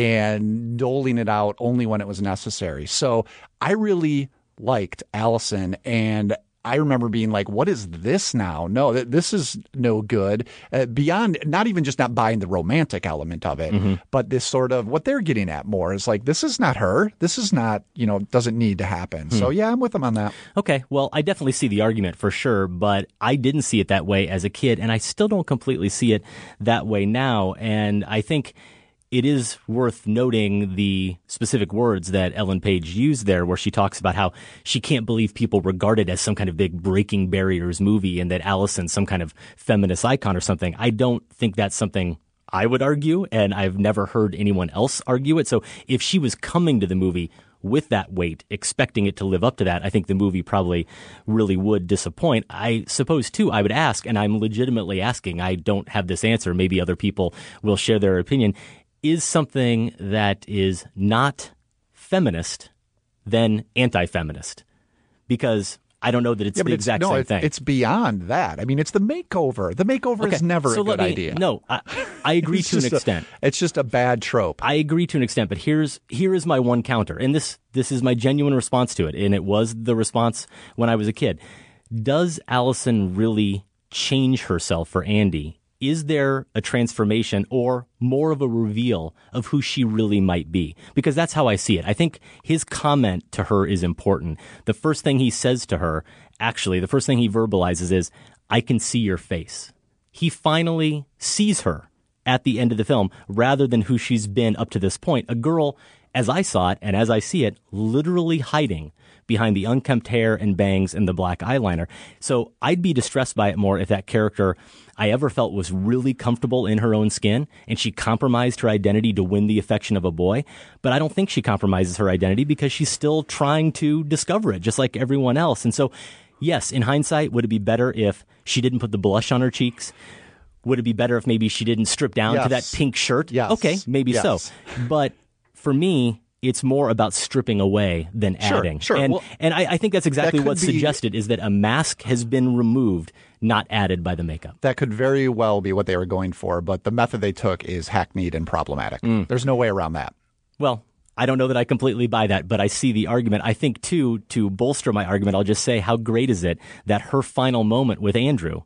and doling it out only when it was necessary. So I really liked Allison, and I remember being like, what is this now? No, th- this is no good. Uh, beyond not even just not buying the romantic element of it, Mm-hmm. but this sort of what they're getting at more is like, this is not her. This is not, you know, doesn't need to happen. Hmm. So yeah, I'm with them on that. Okay, well, I definitely see the argument for sure, but I didn't see it that way as a kid, and I still don't completely see it that way now. And I think it is worth noting the specific words that Ellen Page used there, where she talks about how she can't believe people regard it as some kind of big breaking barriers movie and that Allison's some kind of feminist icon or something. I don't think that's something I would argue, and I've never heard anyone else argue it. So if she was coming to the movie with that weight, expecting it to live up to that, I think the movie probably really would disappoint. I suppose, too, I would ask, and I'm legitimately asking, I don't have this answer, maybe other people will share their opinion, is something that is not feminist then anti-feminist? Because I don't know that it's Yeah, but the it's, exact no, same it's, thing. it's beyond that. I mean, it's the makeover. The makeover Okay, is never so a let good me- idea. No, I, I agree It's to an just a- extent. It's just a bad trope. I agree to an extent, but here's here is my one counter, and this this is my genuine response to it, and it was the response when I was a kid. Does Allison really change herself for Andy? Is there a transformation or more of a reveal of who she really might be? Because that's how I see it. I think his comment to her is important. The first thing he says to her, actually, the first thing he verbalizes is, I can see your face. He finally sees her at the end of the film rather than who she's been up to this point. A girl, as I saw it and as I see it, literally hiding behind the unkempt hair and bangs and the black eyeliner. So I'd be distressed by it more if that character I ever felt was really comfortable in her own skin and she compromised her identity to win the affection of a boy. But I don't think she compromises her identity because she's still trying to discover it just like everyone else. And so, yes, in hindsight, would it be better if she didn't put the blush on her cheeks? Would it be better if maybe she didn't strip down to that Yes. pink shirt? Yes. Okay, maybe Yes. so. But for me, it's more about stripping away than Sure, adding. sure. And, Well, and I, I think that's exactly that could what's be- suggested is that a mask has been removed, not added by the makeup. That could very well be what they were going for, but the method they took is hackneyed and problematic. Mm. There's no way around that. Well, I don't know that I completely buy that, but I see the argument. I think, too, to bolster my argument, I'll just say how great is it that her final moment with Andrew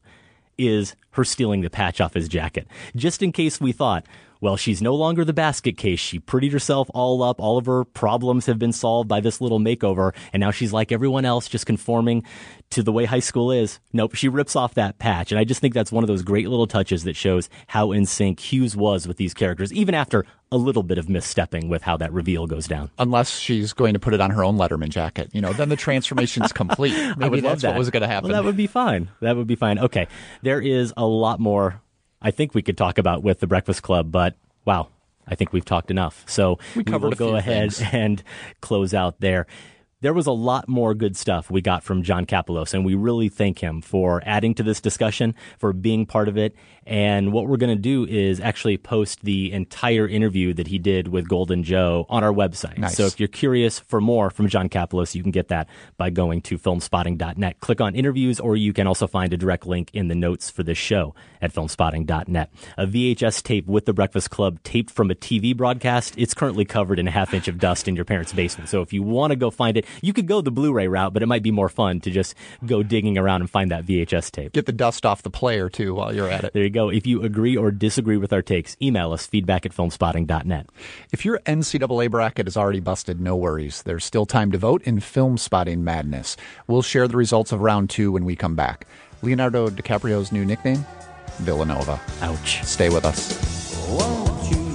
is her stealing the patch off his jacket. Just in case we thought, well, she's no longer the basket case. She prettied herself all up. All of her problems have been solved by this little makeover. And now she's like everyone else, just conforming to the way high school is. Nope, she rips off that patch. And I just think that's one of those great little touches that shows how in sync Hughes was with these characters, even after a little bit of misstepping with how that reveal goes down. Unless she's going to put it on her own Letterman jacket. You know, then the transformation's complete. Maybe I would that's love that. what was going to happen. Well, that would be fine. That would be fine. Okay. There is a lot more I think we could talk about with The Breakfast Club, but wow, I think we've talked enough. So we, we covered will a go few ahead things. and close out there. There was a lot more good stuff we got from John Kapelos, and we really thank him for adding to this discussion, for being part of it. And what we're going to do is actually post the entire interview that he did with Golden Joe on our website. Nice. So if you're curious for more from John Kapelos, you can get that by going to filmspotting dot net. Click on interviews, or you can also find a direct link in the notes for this show at filmspotting dot net. A V H S tape with The Breakfast Club taped from a T V broadcast. It's currently covered in a half inch of dust in your parents' basement. So if you want to go find it, you could go the Blu-ray route, but it might be more fun to just go digging around and find that V H S tape. Get the dust off the player, too, while you're at it. There you go. If you agree or disagree with our takes, email us, feedback at filmspotting dot net. If your N C double A bracket is already busted, no worries. There's still time to vote in Film Spotting Madness. We'll share the results of round two when we come back. Leonardo DiCaprio's new nickname? Villanova. Ouch. Stay with us. Won't you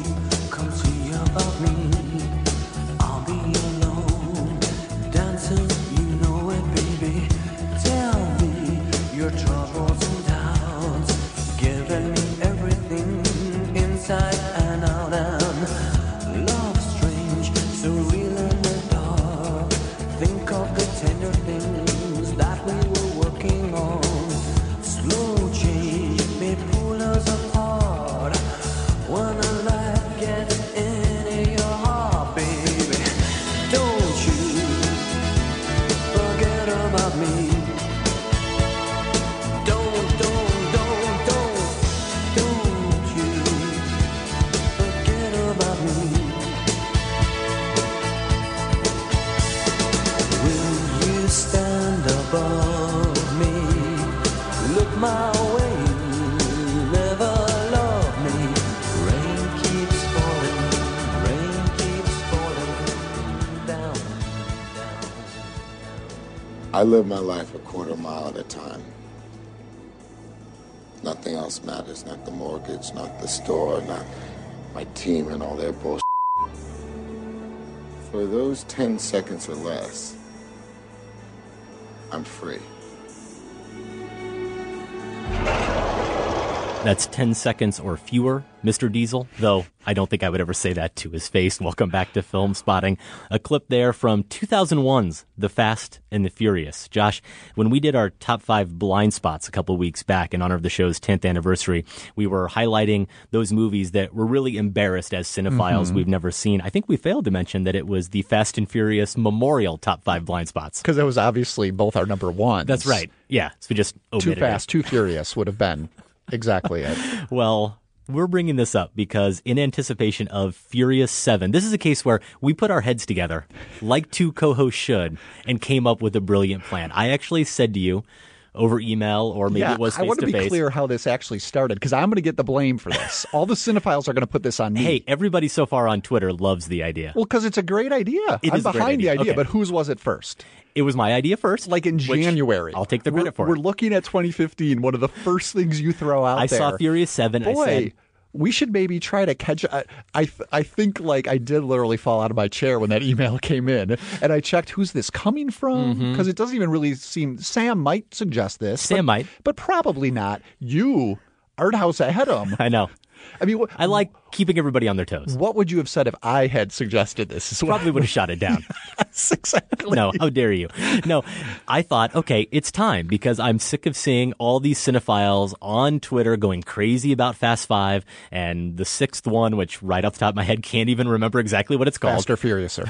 till you know it, baby. Tell me your troubles and doubts, giving me everything inside and out. And love strange, so real in the dark. Think of the tender things that we were working on. Slow change may pull us apart. When a light gets into your heart, baby, don't you forget about me. Don't, don't, don't, don't, don't you forget about me. Will you stand above me? Look my way, never love me. Rain keeps falling, rain keeps falling down, down. I live my life a quarter mile at a time. Nothing else matters, not the mortgage, not the store, not my team and all their bullshit. For those ten seconds or less, I'm free. That's ten seconds or fewer, Mister Diesel, though I don't think I would ever say that to his face. Welcome back to Film Spotting. A clip there from two thousand one's The Fast and the Furious. Josh, when we did our top five blind spots a couple weeks back in honor of the show's tenth anniversary, we were highlighting those movies that were really embarrassed as cinephiles Mhm. we've never seen. I think we failed to mention that it was the Fast and Furious Memorial top five blind spots. Because it was obviously both our number ones. That's right. Yeah, so we just Too omitted Fast, it. Too Furious would have been exactly it. Well, we're bringing this up because in anticipation of Furious seven, this is a case where we put our heads together, like two co-hosts should, and came up with a brilliant plan. I actually said to you over email, or maybe yeah, it was I want to be face-to-face. clear how this actually started, because I'm going to get the blame for this. All the cinephiles are going to put this on me. Hey, everybody so far on Twitter loves the idea. Well, because it's a great idea. It I'm is a great behind the idea. idea, Okay. but whose was it first? It was my idea first. Like in which January. I'll take the we're, credit for We're it. looking at twenty fifteen, one of the first things you throw out I there. saw Furious seven. Boy, I said, we should maybe try to catch. I, I th- I think like I did literally fall out of my chair when that email came in, and I checked who's this coming from, because Mhm. it doesn't even really seem. Sam might suggest this. Sam but, might, but probably not. You, Art House Aheadum. I know. I mean, what, I like keeping everybody on their toes. What would you have said if I had suggested this? Is what Probably would have shot it down. Yes, exactly. No, how dare you? No, I thought, okay, it's time, because I'm sick of seeing all these cinephiles on Twitter going crazy about Fast Five and the sixth one, which right off the top of my head can't even remember exactly what it's called. Fast or Furiouser.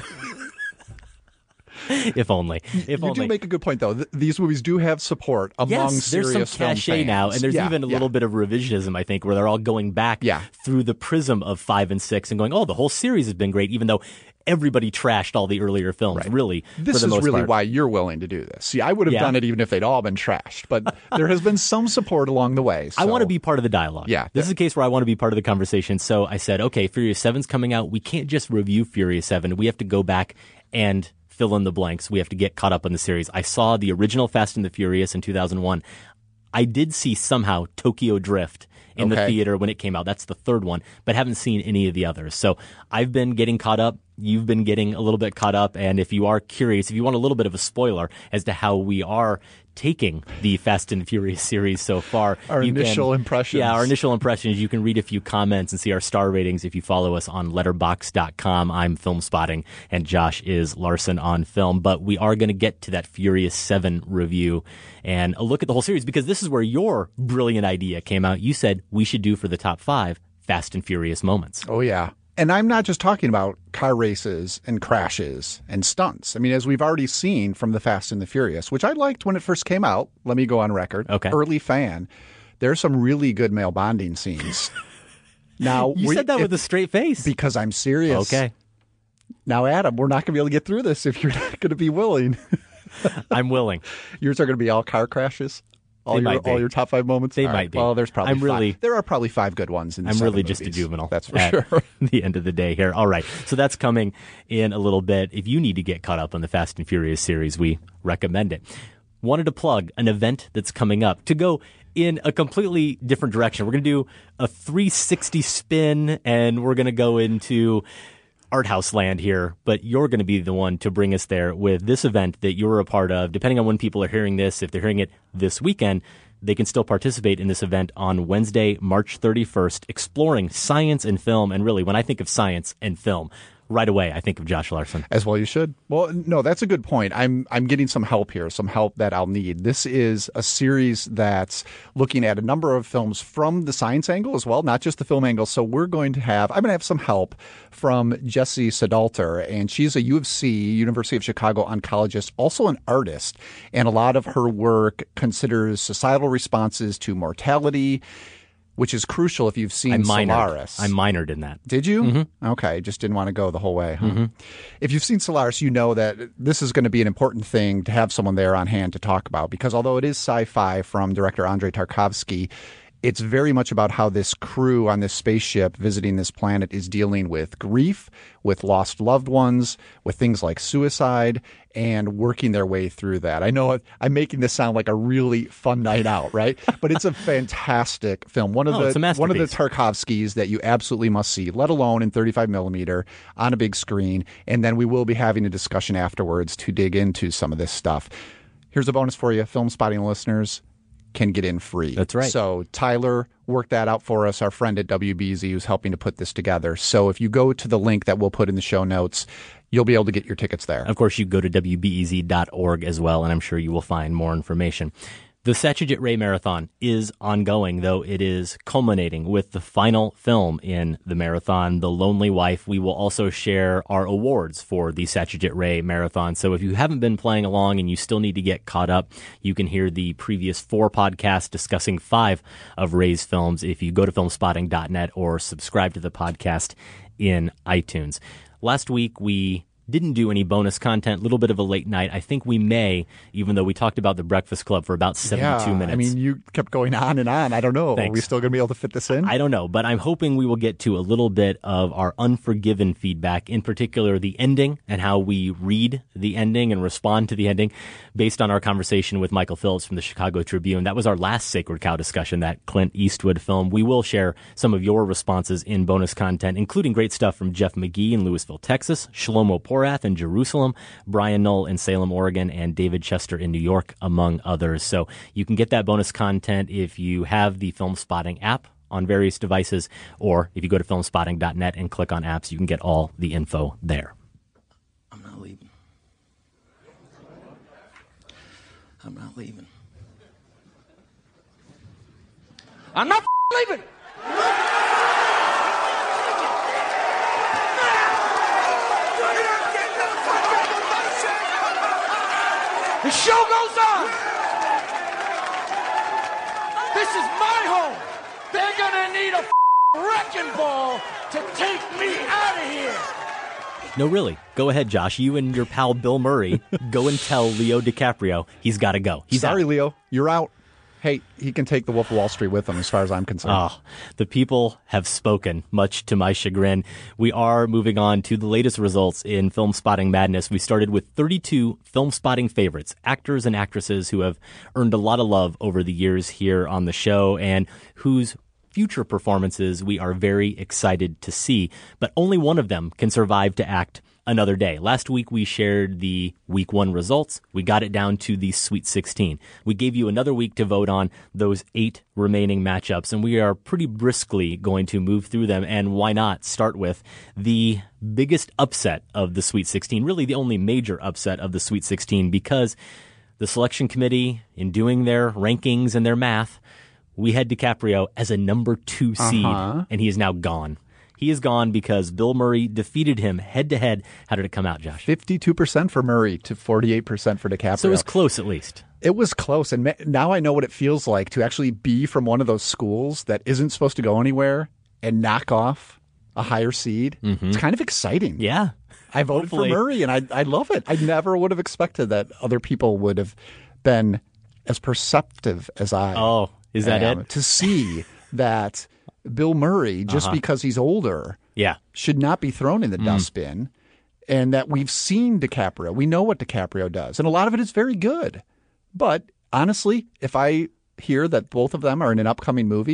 If only. If you only. do make a good point, though. Th- these movies do have support among Yes, there's serious some film cachet fans. now, and there's Yeah, even a yeah. little bit of revisionism, I think, where they're all going back Yeah. through the prism of five and six and going, oh, the whole series has been great, even though everybody trashed all the earlier films, really, This for the is most really part. why you're willing to do this. See, I would have Yeah. done it even if they'd all been trashed, but there has been some support along the way. I so- want to be part of the dialogue. Yeah. This is a case where I want to be part of the conversation. So I said, okay, Furious seven's coming out. We can't just review Furious seven. We have to go back and fill in the blanks. We have to get caught up on the series. I saw the original Fast and the Furious in two thousand one. I did see somehow Tokyo Drift in the Okay. theater when it came out. That's the third one, but haven't seen any of the others. So I've been getting caught up. You've been getting a little bit caught up. And if you are curious, if you want a little bit of a spoiler as to how we are taking the Fast and Furious series so far. Our you can- initial impressions. Yeah, our initial impressions. You can read a few comments and see our star ratings if you follow us on letterboxd dot com. I'm Film Spotting, and Josh is Larson on Film. But we are going to get to that Furious seven review and a look at the whole series, because this is where your brilliant idea came out. You said we should do for the top five Fast and Furious moments. Oh, yeah. And I'm not just talking about car races and crashes and stunts. I mean, as we've already seen from The Fast and the Furious, which I liked when it first came out. Let me go on record. Okay. Early fan. There's some really good male bonding scenes. Now You we- said that if- with a straight face. because I'm serious. Okay. Now, Adam, we're not going to be able to get through this if you're not going to be willing. I'm willing. Yours are going to be all car crashes? All They your might be. all your top five moments? They All might right. be. Well, there's probably I'm five. really- There are probably five good ones in the I'm seven really just a movies. juvenile. That's for at sure. the end of the day here. All right. So that's coming in a little bit. If you need to get caught up on the Fast and Furious series, we recommend it. Wanted to plug an event that's coming up to go in a completely different direction. We're going to do a three sixty spin, and we're going to go into art house land here, but you're going to be the one to bring us there with this event that you're a part of. Depending on when people are hearing this, if they're hearing it this weekend, they can still participate in this event on Wednesday, March thirty-first, exploring science and film. And really, when I think of science and film, right away, I think of Josh Larsen. As well you should. Well, no, that's a good point. I'm I'm getting some help here, some help that I'll need. This is a series that's looking at a number of films from the science angle as well, not just the film angle. So we're going to have, I'm going to have some help from Jessie Sadalter, and she's a U of C, University of Chicago oncologist, also an artist. And a lot of her work considers societal responses to mortality, which is crucial if you've seen I minored. Solaris. I minored in that. Did you? Mm-hmm. Okay, just didn't want to go the whole way. Huh? Mm-hmm. If you've seen Solaris, you know that this is going to be an important thing to have someone there on hand to talk about, because although it is sci-fi from director Andrei Tarkovsky, it's very much about how this crew on this spaceship visiting this planet is dealing with grief, with lost loved ones, with things like suicide, and working their way through that. I know I'm making this sound like a really fun night out, right? But it's a fantastic film. One of oh, the one of the Tarkovskys that you absolutely must see, let alone in thirty-five millimeter on a big screen. And then we will be having a discussion afterwards to dig into some of this stuff. Here's a bonus for you. Film Spotting listeners can get in free. That's right. So Tyler worked that out for us, our friend at W B Z who's helping to put this together. So if you go to the link that we'll put in the show notes, you'll be able to get your tickets there. Of course, you go to W B E Z dot org as well, and I'm sure you will find more information. The Satyajit Ray Marathon is ongoing, though it is culminating with the final film in the marathon, The Lonely Wife. We will also share our awards for the Satyajit Ray Marathon. So if you haven't been playing along and you still need to get caught up, you can hear the previous four podcasts discussing five of Ray's films if you go to film spotting dot net or subscribe to the podcast in iTunes. Last week, we didn't do any bonus content, a little bit of a late night. I think we may, even though we talked about the Breakfast Club for about seventy-two yeah, minutes. I mean, you kept going on and on. I don't know. Thanks. Are we still going to be able to fit this in? I don't know, but I'm hoping we will get to a little bit of our Unforgiven feedback, in particular the ending and how we read the ending and respond to the ending based on our conversation with Michael Phillips from the Chicago Tribune. That was our last Sacred Cow discussion, that Clint Eastwood film. We will share some of your responses in bonus content, including great stuff from Jeff McGee in Louisville, Texas, Shlomo Porath in Jerusalem, Brian Knoll in Salem, Oregon, and David Chester in New York, among others. So you can get that bonus content if you have the Film Spotting app on various devices, or if you go to film spotting dot net and click on apps, you can get all the info there. I'm not leaving. I'm not leaving. I'm not leaving! The show goes on! This is my home! They're gonna need a wrecking ball to take me out of here! No, really. Go ahead, Josh. You and your pal Bill Murray go and tell Leo DiCaprio he's got to go. He's Sorry, out. Leo. You're out. Hey, he can take the Wolf of Wall Street with him as far as I'm concerned. Oh, the people have spoken, much to my chagrin. We are moving on to the latest results in Film Spotting Madness. We started with thirty-two Film Spotting favorites, actors and actresses who have earned a lot of love over the years here on the show and whose future performances we are very excited to see. But only one of them can survive to act another day. Last week, we shared the week one results. We got it down to the Sweet sixteen. We gave you another week to vote on those eight remaining matchups, and we are pretty briskly going to move through them. And why not start with the biggest upset of the Sweet sixteen, really the only major upset of the Sweet sixteen, because the selection committee, in doing their rankings and their math, we had DiCaprio as a number two seed, Uh-huh. and he is now gone. He is gone because Bill Murray defeated him head-to-head. How did it come out, Josh? fifty-two percent for Murray to forty-eight percent for DiCaprio. So it was close, at least. It was close, and ma- now I know what it feels like to actually be from one of those schools that isn't supposed to go anywhere and knock off a higher seed. Mm-hmm. It's kind of exciting. Yeah. I voted Hopefully. for Murray, and I, I love it. I never would have expected that other people would have been as perceptive as I Oh, is that am it? to see that Bill Murray, just Uh-huh. because he's older, Yeah. should not be thrown in the Mm. dustbin, and that we've seen DiCaprio. We know what DiCaprio does, and a lot of it is very good. But honestly, if I hear that both of them are in an upcoming movie,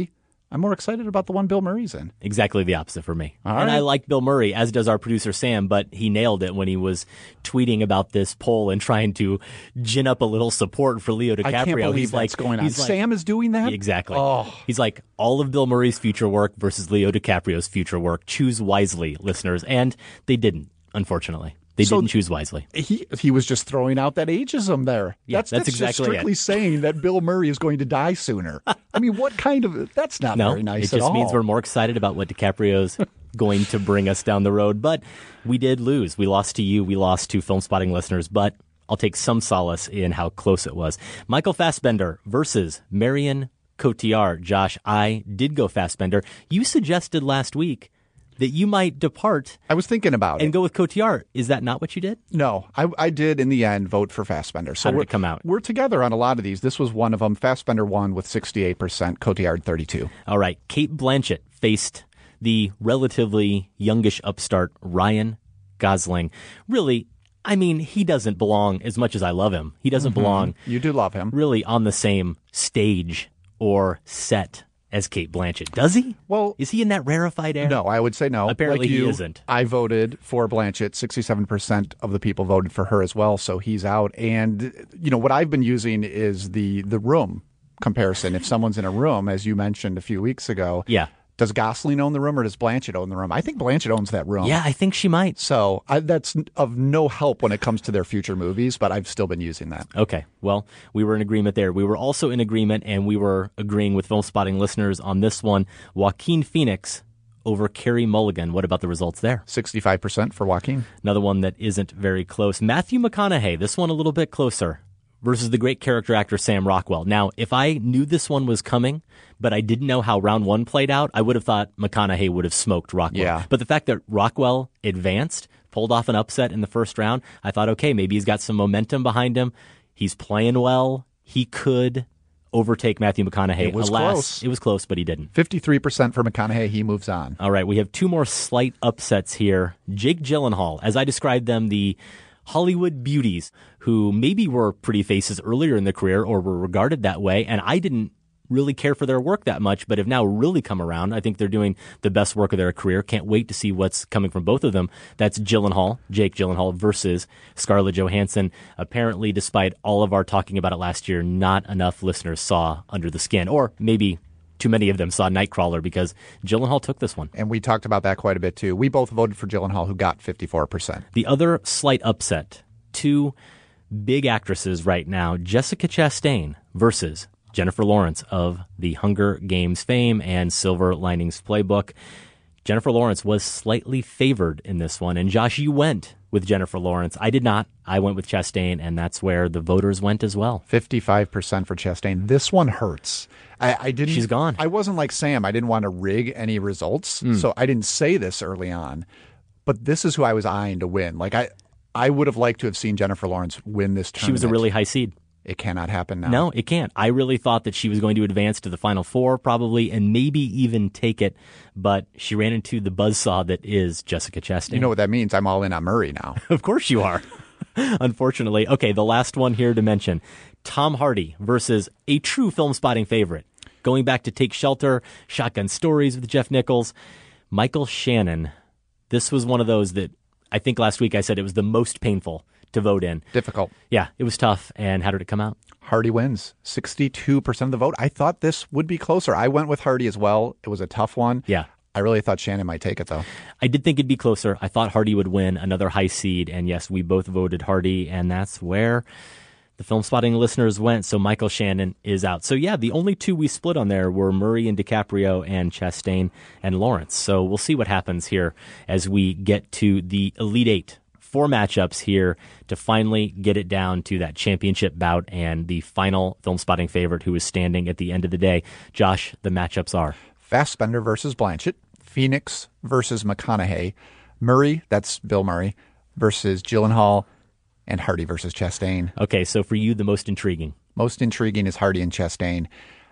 I'm more excited about the one Bill Murray's in. Exactly the opposite for me. All and right. I like Bill Murray, as does our producer Sam, but he nailed it when he was tweeting about this poll and trying to gin up a little support for Leo DiCaprio. I can't believe he's that's like, going on. he's like, Sam is doing that? Exactly. Oh. He's like, all of Bill Murray's future work versus Leo DiCaprio's future work. Choose wisely, listeners. And they didn't, unfortunately. They So didn't choose wisely. He he was just throwing out that ageism there. Yeah, that's, that's that's exactly just strictly it. saying that Bill Murray is going to die sooner. I mean, what kind of... That's not No, very nice it at just all. means we're more excited about what DiCaprio's going to bring us down the road. But we did lose. We lost to you. We lost to Film Spotting listeners. But I'll take some solace in how close it was. Michael Fassbender versus Marion Cotillard. Josh, I did go Fassbender. You suggested last week that you might depart. I was thinking about and it. go with Cotillard. Is that not what you did? No, I, I did in the end vote for Fassbender. So How did we're, it come out? We're together on a lot of these. This was one of them. Fassbender won with sixty-eight percent, Cotillard thirty-two. All right. Kate Blanchett faced the relatively youngish upstart Ryan Gosling. Really, I mean, he doesn't belong, as much as I love him, he doesn't Mm-hmm. belong You do love him. really on the same stage or set as Kate Blanchett. Does he? Well, is he in that rarefied air? No, I would say no. Apparently Like he you, isn't. I voted for Blanchett. sixty-seven percent of the people voted for her as well, so he's out. And, you know, what I've been using is the the room comparison. If someone's in a room, as you mentioned a few weeks ago, Yeah. does Gosling own the room or does Blanchett own the room? I think Blanchett owns that room. Yeah, I think she might. So I, that's of no help when it comes to their future movies, but I've still been using that. Okay. Well, we were in agreement there. We were also in agreement, and we were agreeing with Film Spotting listeners on this one. Joaquin Phoenix over Carey Mulligan. What about the results there? sixty-five percent for Joaquin. Another one that isn't very close. Matthew McConaughey. This one a little bit closer. Versus the great character actor Sam Rockwell. Now, if I knew this one was coming, but I didn't know how round one played out, I would have thought McConaughey would have smoked Rockwell. Yeah. But the fact that Rockwell advanced, pulled off an upset in the first round, I thought, okay, maybe he's got some momentum behind him. He's playing well. He could overtake Matthew McConaughey. It was Alas, close. It was close, but he didn't. fifty-three percent for McConaughey. He moves on. All right, we have two more slight upsets here. Jake Gyllenhaal, as I described them, the Hollywood beauties who maybe were pretty faces earlier in their career or were regarded that way, and I didn't really care for their work that much, but have now really come around. I think they're doing the best work of their career. Can't wait to see what's coming from both of them. That's Gyllenhaal, Jake Gyllenhaal versus Scarlett Johansson. Apparently, despite all of our talking about it last year, not enough listeners saw Under the Skin, or maybe too many of them saw Nightcrawler because Gyllenhaal took this one. And we talked about that quite a bit, too. We both voted for Gyllenhaal, who got fifty-four percent. The other slight upset, two big actresses right now, Jessica Chastain versus Jennifer Lawrence of the Hunger Games fame and Silver Linings Playbook. Jennifer Lawrence was slightly favored in this one, and Josh, you went with Jennifer Lawrence. I did not. I went with Chastain, and that's where the voters went as well. fifty-five percent for Chastain. This one hurts. I, I didn't. She's gone. I wasn't like Sam. I didn't want to rig any results, Mm. so I didn't say this early on. But this is who I was eyeing to win. Like I, I would have liked to have seen Jennifer Lawrence win this tournament. She was a really high seed. It cannot happen now. No, it can't. I really thought that she was going to advance to the Final Four probably and maybe even take it, but she ran into the buzzsaw that is Jessica Chastain. You know what that means? I'm all in on Murray now. Of course you are. Unfortunately. Okay, the last one here to mention. Tom Hardy versus a true Film Spotting favorite. Going back to Take Shelter, Shotgun Stories with Jeff Nichols. Michael Shannon. This was one of those that I think last week I said it was the most painful to vote in. Difficult. Yeah, it was tough. And how did it come out? Hardy wins. sixty-two percent of the vote. I thought this would be closer. I went with Hardy as well. It was a tough one. Yeah. I really thought Shannon might take it, though. I did think it'd be closer. I thought Hardy would win, another high seed. And yes, we both voted Hardy, and that's where the Film Spotting listeners went. So Michael Shannon is out. So yeah, the only two we split on there were Murray and DiCaprio and Chastain and Lawrence. So we'll see what happens here as we get to the Elite Eight. Four matchups here to finally get it down to that championship bout and the final Film Spotting favorite who is standing at the end of the day. Josh, the matchups are Fassbender versus Blanchett, Phoenix versus McConaughey, Murray, that's Bill Murray, versus Gyllenhaal, and Hardy versus Chastain. Okay, so for you, the most intriguing. Most intriguing is Hardy and Chastain.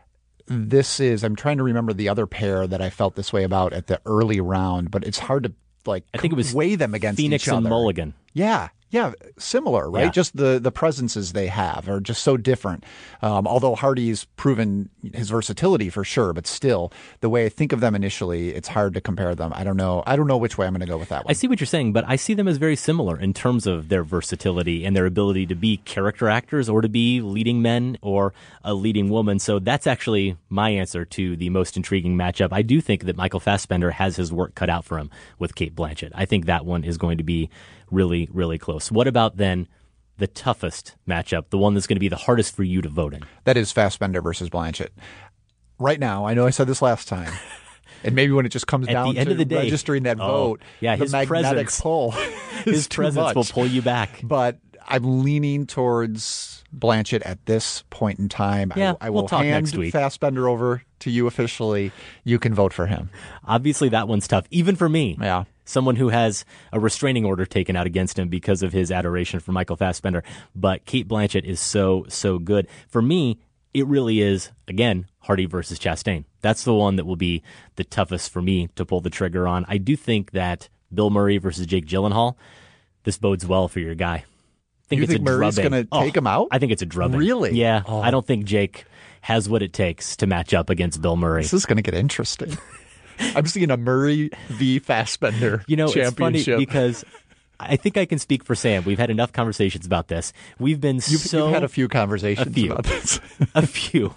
This is, I'm trying to remember the other pair that I felt this way about at the early round, but it's hard to like I think it was weigh them against Phoenix each other. and Mulligan. Yeah, Yeah, similar, right? Yeah. Just the, the presences they have are just so different. Um, although Hardy's proven his versatility for sure, but still, the way I think of them initially, it's hard to compare them. I don't know. I don't know which way I'm going to go with that one. I see what you're saying, but I see them as very similar in terms of their versatility and their ability to be character actors or to be leading men or a leading woman. So that's actually my answer to the most intriguing matchup. I do think that Michael Fassbender has his work cut out for him with Cate Blanchett. I think that one is going to be really, really close. What about then the toughest matchup, the one that's going to be the hardest for you to vote in? That is Fassbender versus Blanchett. Right now, I know I said this last time, and maybe when it just comes At down the end to of the day, registering that oh, vote, yeah, the his magnetic presence, pull his is too presence much. will pull you back. But I'm leaning towards Blanchett at this point in time. Yeah, I, I we'll will talk hand next week. Fassbender over to you officially. You can vote for him. Obviously, that one's tough, even for me. Yeah. Someone who has a restraining order taken out against him because of his adoration for Michael Fassbender. But Cate Blanchett is so, so good. For me, it really is, again, Hardy versus Chastain. That's the one that will be the toughest for me to pull the trigger on. I do think that Bill Murray versus Jake Gyllenhaal, this bodes well for your guy. I think You it's think a Murray's drubbing. gonna Oh, take him out? I think it's a drubbing. Really? Yeah. Oh. I don't think Jake has what it takes to match up against Bill Murray. This is going to get interesting. I'm seeing a Murray v. Fassbender You know, it's funny championship. because I think I can speak for Sam. We've had enough conversations about this. We've been You've, so you've had a few conversations a few, about this. a few.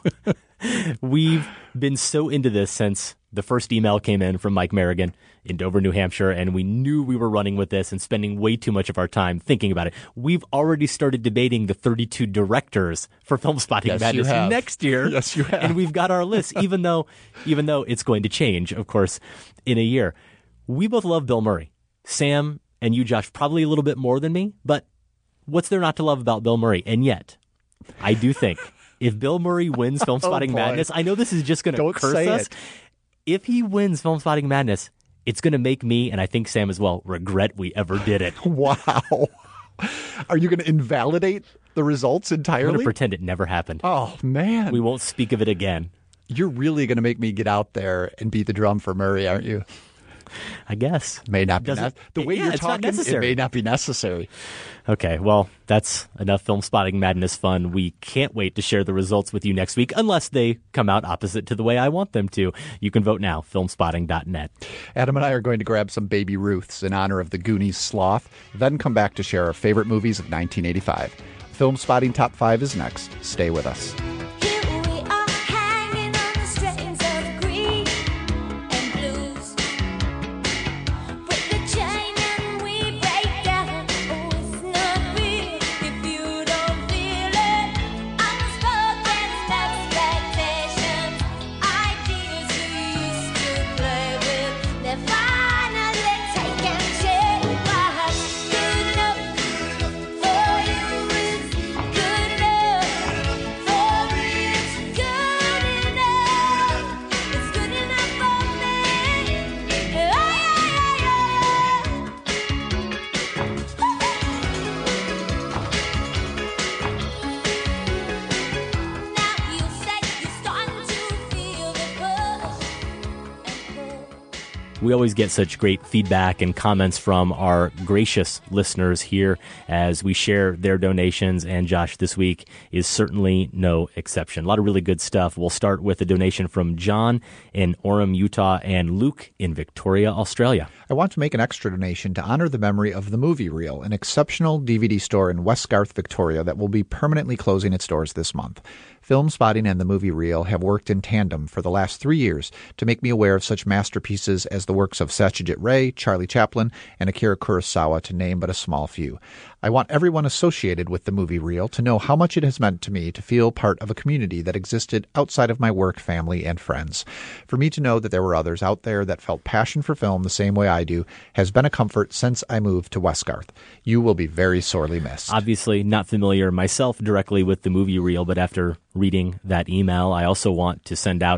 We've been so into this since the first email came in from Mike Merrigan in Dover, New Hampshire, and we knew we were running with this and spending way too much of our time thinking about it. We've already started debating the thirty-two directors for Film Spotting Yes, you Madness have. next year. Yes, you have. And we've got our list, even though, even though it's going to change, of course, in a year. We both love Bill Murray. Sam and you, Josh, probably a little bit more than me, but what's there not to love about Bill Murray? And yet, I do think if Bill Murray wins Film Oh, Spotting boy. Madness, I know this is just going to Don't curse say us. it. If he wins Film Spotting Madness, it's going to make me, and I think Sam as well, regret we ever did it. Wow. Are you going to invalidate the results I'm entirely? going to pretend it never happened. Oh, man. We won't speak of it again. You're really going to make me get out there and beat the drum for Murray, aren't you? I guess. May not be. Doesn't- Ne- the way yeah, you're it's not talking, it necessary. may not be necessary. Okay, well, that's enough Film Spotting Madness fun. We can't wait to share the results with you next week, unless they come out opposite to the way I want them to. You can vote now, film spotting dot net. Adam and I are going to grab some Baby Ruths in honor of the Goonies sloth, then come back to share our favorite movies of nineteen eighty-five. Film Spotting Top five is next. Stay with us. We always get such great feedback and comments from our gracious listeners here as we share their donations, and Josh, this week is certainly no exception. A lot of really good stuff. We'll start with a donation from John in Orem, Utah, and Luke in Victoria, Australia. I want to make an extra donation to honor the memory of The Movie Reel, an exceptional D V D store in Westgarth, Victoria that will be permanently closing its doors this month. Film Spotting and The Movie Reel have worked in tandem for the last three years to make me aware of such masterpieces as the works of Satyajit Ray, Charlie Chaplin, and Akira Kurosawa, to name but a small few. I want everyone associated with The Movie Reel to know how much it has meant to me to feel part of a community that existed outside of my work, family, and friends. For me to know that there were others out there that felt passion for film the same way I do has been a comfort since I moved to Westgarth. You will be very sorely missed. Obviously not familiar myself directly with The Movie Reel, but after reading that email, I also want to send out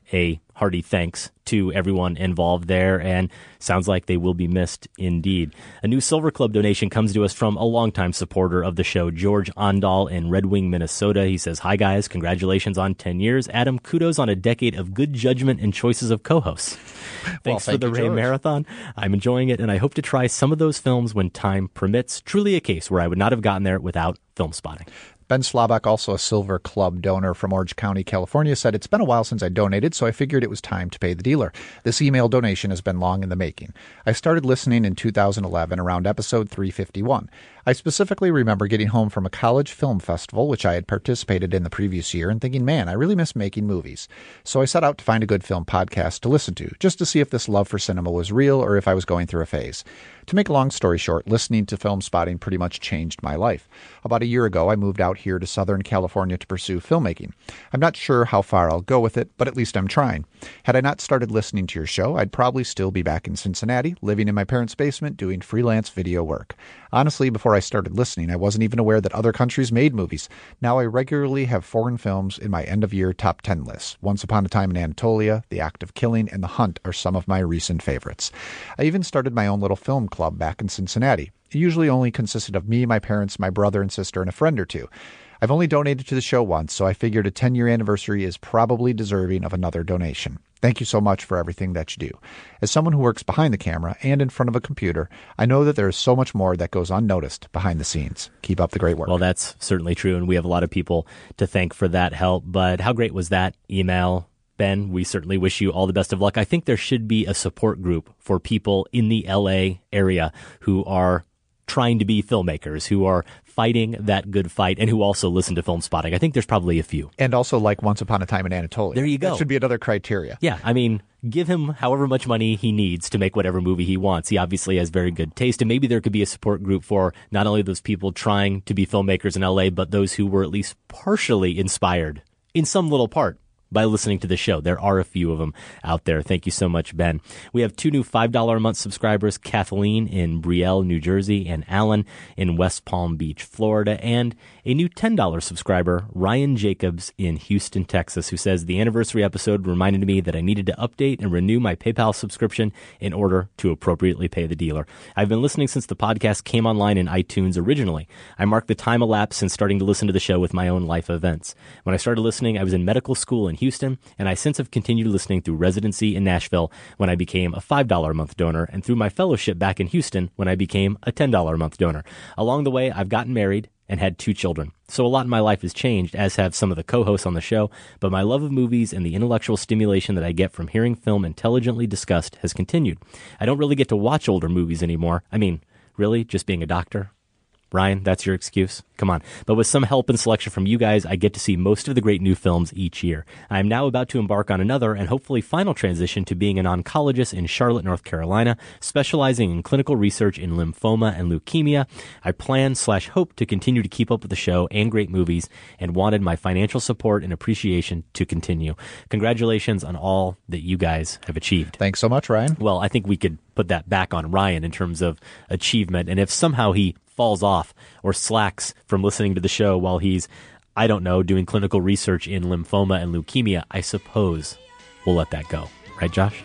a hearty thanks to everyone involved there, and sounds like they will be missed indeed. A new Silver Club donation comes to us from a longtime supporter of the show, George Ondal in Red Wing, Minnesota. He says, "Hi guys, congratulations on ten years. Adam, kudos on a decade of good judgment and choices of co-hosts. Thanks well, for thank the you, Ray George. Marathon. I'm enjoying it, and I hope to try some of those films when time permits. Truly a case where I would not have gotten there without Film Spotting." Ben Slabak, also a Silver Club donor from Orange County, California, said, "It's been a while since I donated, so I figured it was time to pay the dealer. This email donation has been long in the making. I started listening in two thousand eleven, around episode three fifty-one. I specifically remember getting home from a college film festival, which I had participated in the previous year, and thinking, man, I really miss making movies. So I set out to find a good film podcast to listen to, just to see if this love for cinema was real or if I was going through a phase. To make a long story short, listening to Film Spotting pretty much changed my life. About a year ago, I moved out here to Southern California to pursue filmmaking. I'm not sure how far I'll go with it, but at least I'm trying. Had I not started listening to your show, I'd probably still be back in Cincinnati, living in my parents' basement, doing freelance video work. Honestly, before I started listening, I wasn't even aware that other countries made movies. Now I regularly have foreign films in my end-of-year top ten lists. Once Upon a Time in Anatolia, The Act of Killing, and The Hunt are some of my recent favorites. I even started my own little film club back in Cincinnati. It usually only consisted of me, my parents, my brother and sister, and a friend or two. I've only donated to the show once, so I figured a ten-year anniversary is probably deserving of another donation. Thank you so much for everything that you do. As someone who works behind the camera and in front of a computer, I know that there is so much more that goes unnoticed behind the scenes. Keep up the great work." Well, that's certainly true, and we have a lot of people to thank for that help. But how great was that email, Ben? We certainly wish you all the best of luck. I think there should be a support group for people in the L A area who are trying to be filmmakers, who are fighting that good fight, and who also listen to Film Spotting. I think there's probably a few. And also like Once Upon a Time in Anatolia. There you go. That should be another criteria. Yeah, I mean, give him however much money he needs to make whatever movie he wants. He obviously has very good taste, and maybe there could be a support group for not only those people trying to be filmmakers in L A, but those who were at least partially inspired in some little part by listening to the show. There are a few of them out there. Thank you so much, Ben. We have two new five dollars a month subscribers, Kathleen in Brielle, New Jersey, and Alan in West Palm Beach, Florida, and a new ten dollars subscriber, Ryan Jacobs in Houston, Texas, who says, "The anniversary episode reminded me that I needed to update and renew my PayPal subscription in order to appropriately pay the dealer. I've been listening since the podcast came online in iTunes originally. I marked the time elapsed since starting to listen to the show with my own life events. When I started listening, I was in medical school in Houston, and I since have continued listening through residency in Nashville when I became a five dollars a month donor, and through my fellowship back in Houston when I became a ten dollars a month donor. Along the way, I've gotten married and had two children. So a lot in my life has changed, as have some of the co-hosts on the show, but my love of movies and the intellectual stimulation that I get from hearing film intelligently discussed has continued. I don't really get to watch older movies anymore. I mean, really, just being a doctor? Ryan, that's your excuse? Come on. But with some help and selection from you guys, I get to see most of the great new films each year. I am now about to embark on another and hopefully final transition to being an oncologist in Charlotte, North Carolina, specializing in clinical research in lymphoma and leukemia. I plan slash hope to continue to keep up with the show and great movies, and wanted my financial support and appreciation to continue. Congratulations on all that you guys have achieved." Thanks so much, Ryan. Well, I think we could put that back on Ryan in terms of achievement, and if somehow he falls off or slacks from listening to the show while he's, I don't know, doing clinical research in lymphoma and leukemia, I suppose we'll let that go. Right, Josh?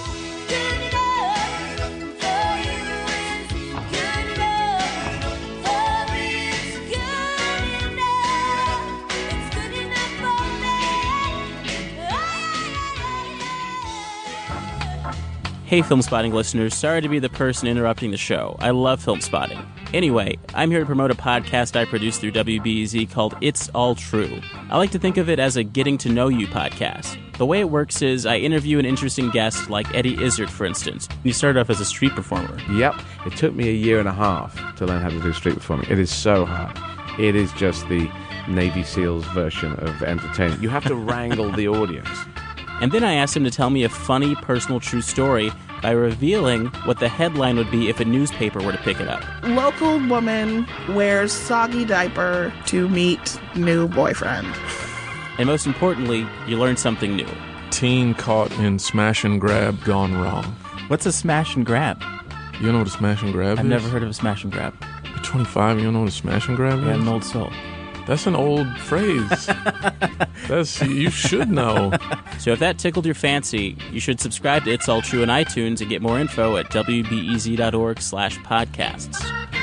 Hey, Film Spotting listeners, sorry to be the person interrupting the show. I love Film Spotting. Anyway, I'm here to promote a podcast I produce through W B E Z called It's All True. I like to think of it as a getting to know you podcast. The way it works is I interview an interesting guest like Eddie Izzard, for instance. He started off as a street performer. Yep. It took me a year and a half to learn how to do street performing. It is so hard. It is just the Navy SEALs version of entertainment. You have to wrangle the audience. And then I asked him to tell me a funny, personal, true story by revealing what the headline would be if a newspaper were to pick it up. Local woman wears soggy diaper to meet new boyfriend. And most importantly, you learn something new. Teen caught in smash and grab gone wrong. What's a smash and grab? You know what a smash and grab I've is? never heard of a smash and grab. You're twenty-five and you don't know what a smash and grab Yeah, is? I'm an old soul. That's an old phrase. That's you should know. So if that tickled your fancy, you should subscribe to It's All True in iTunes and get more info at wbez.org slash podcasts.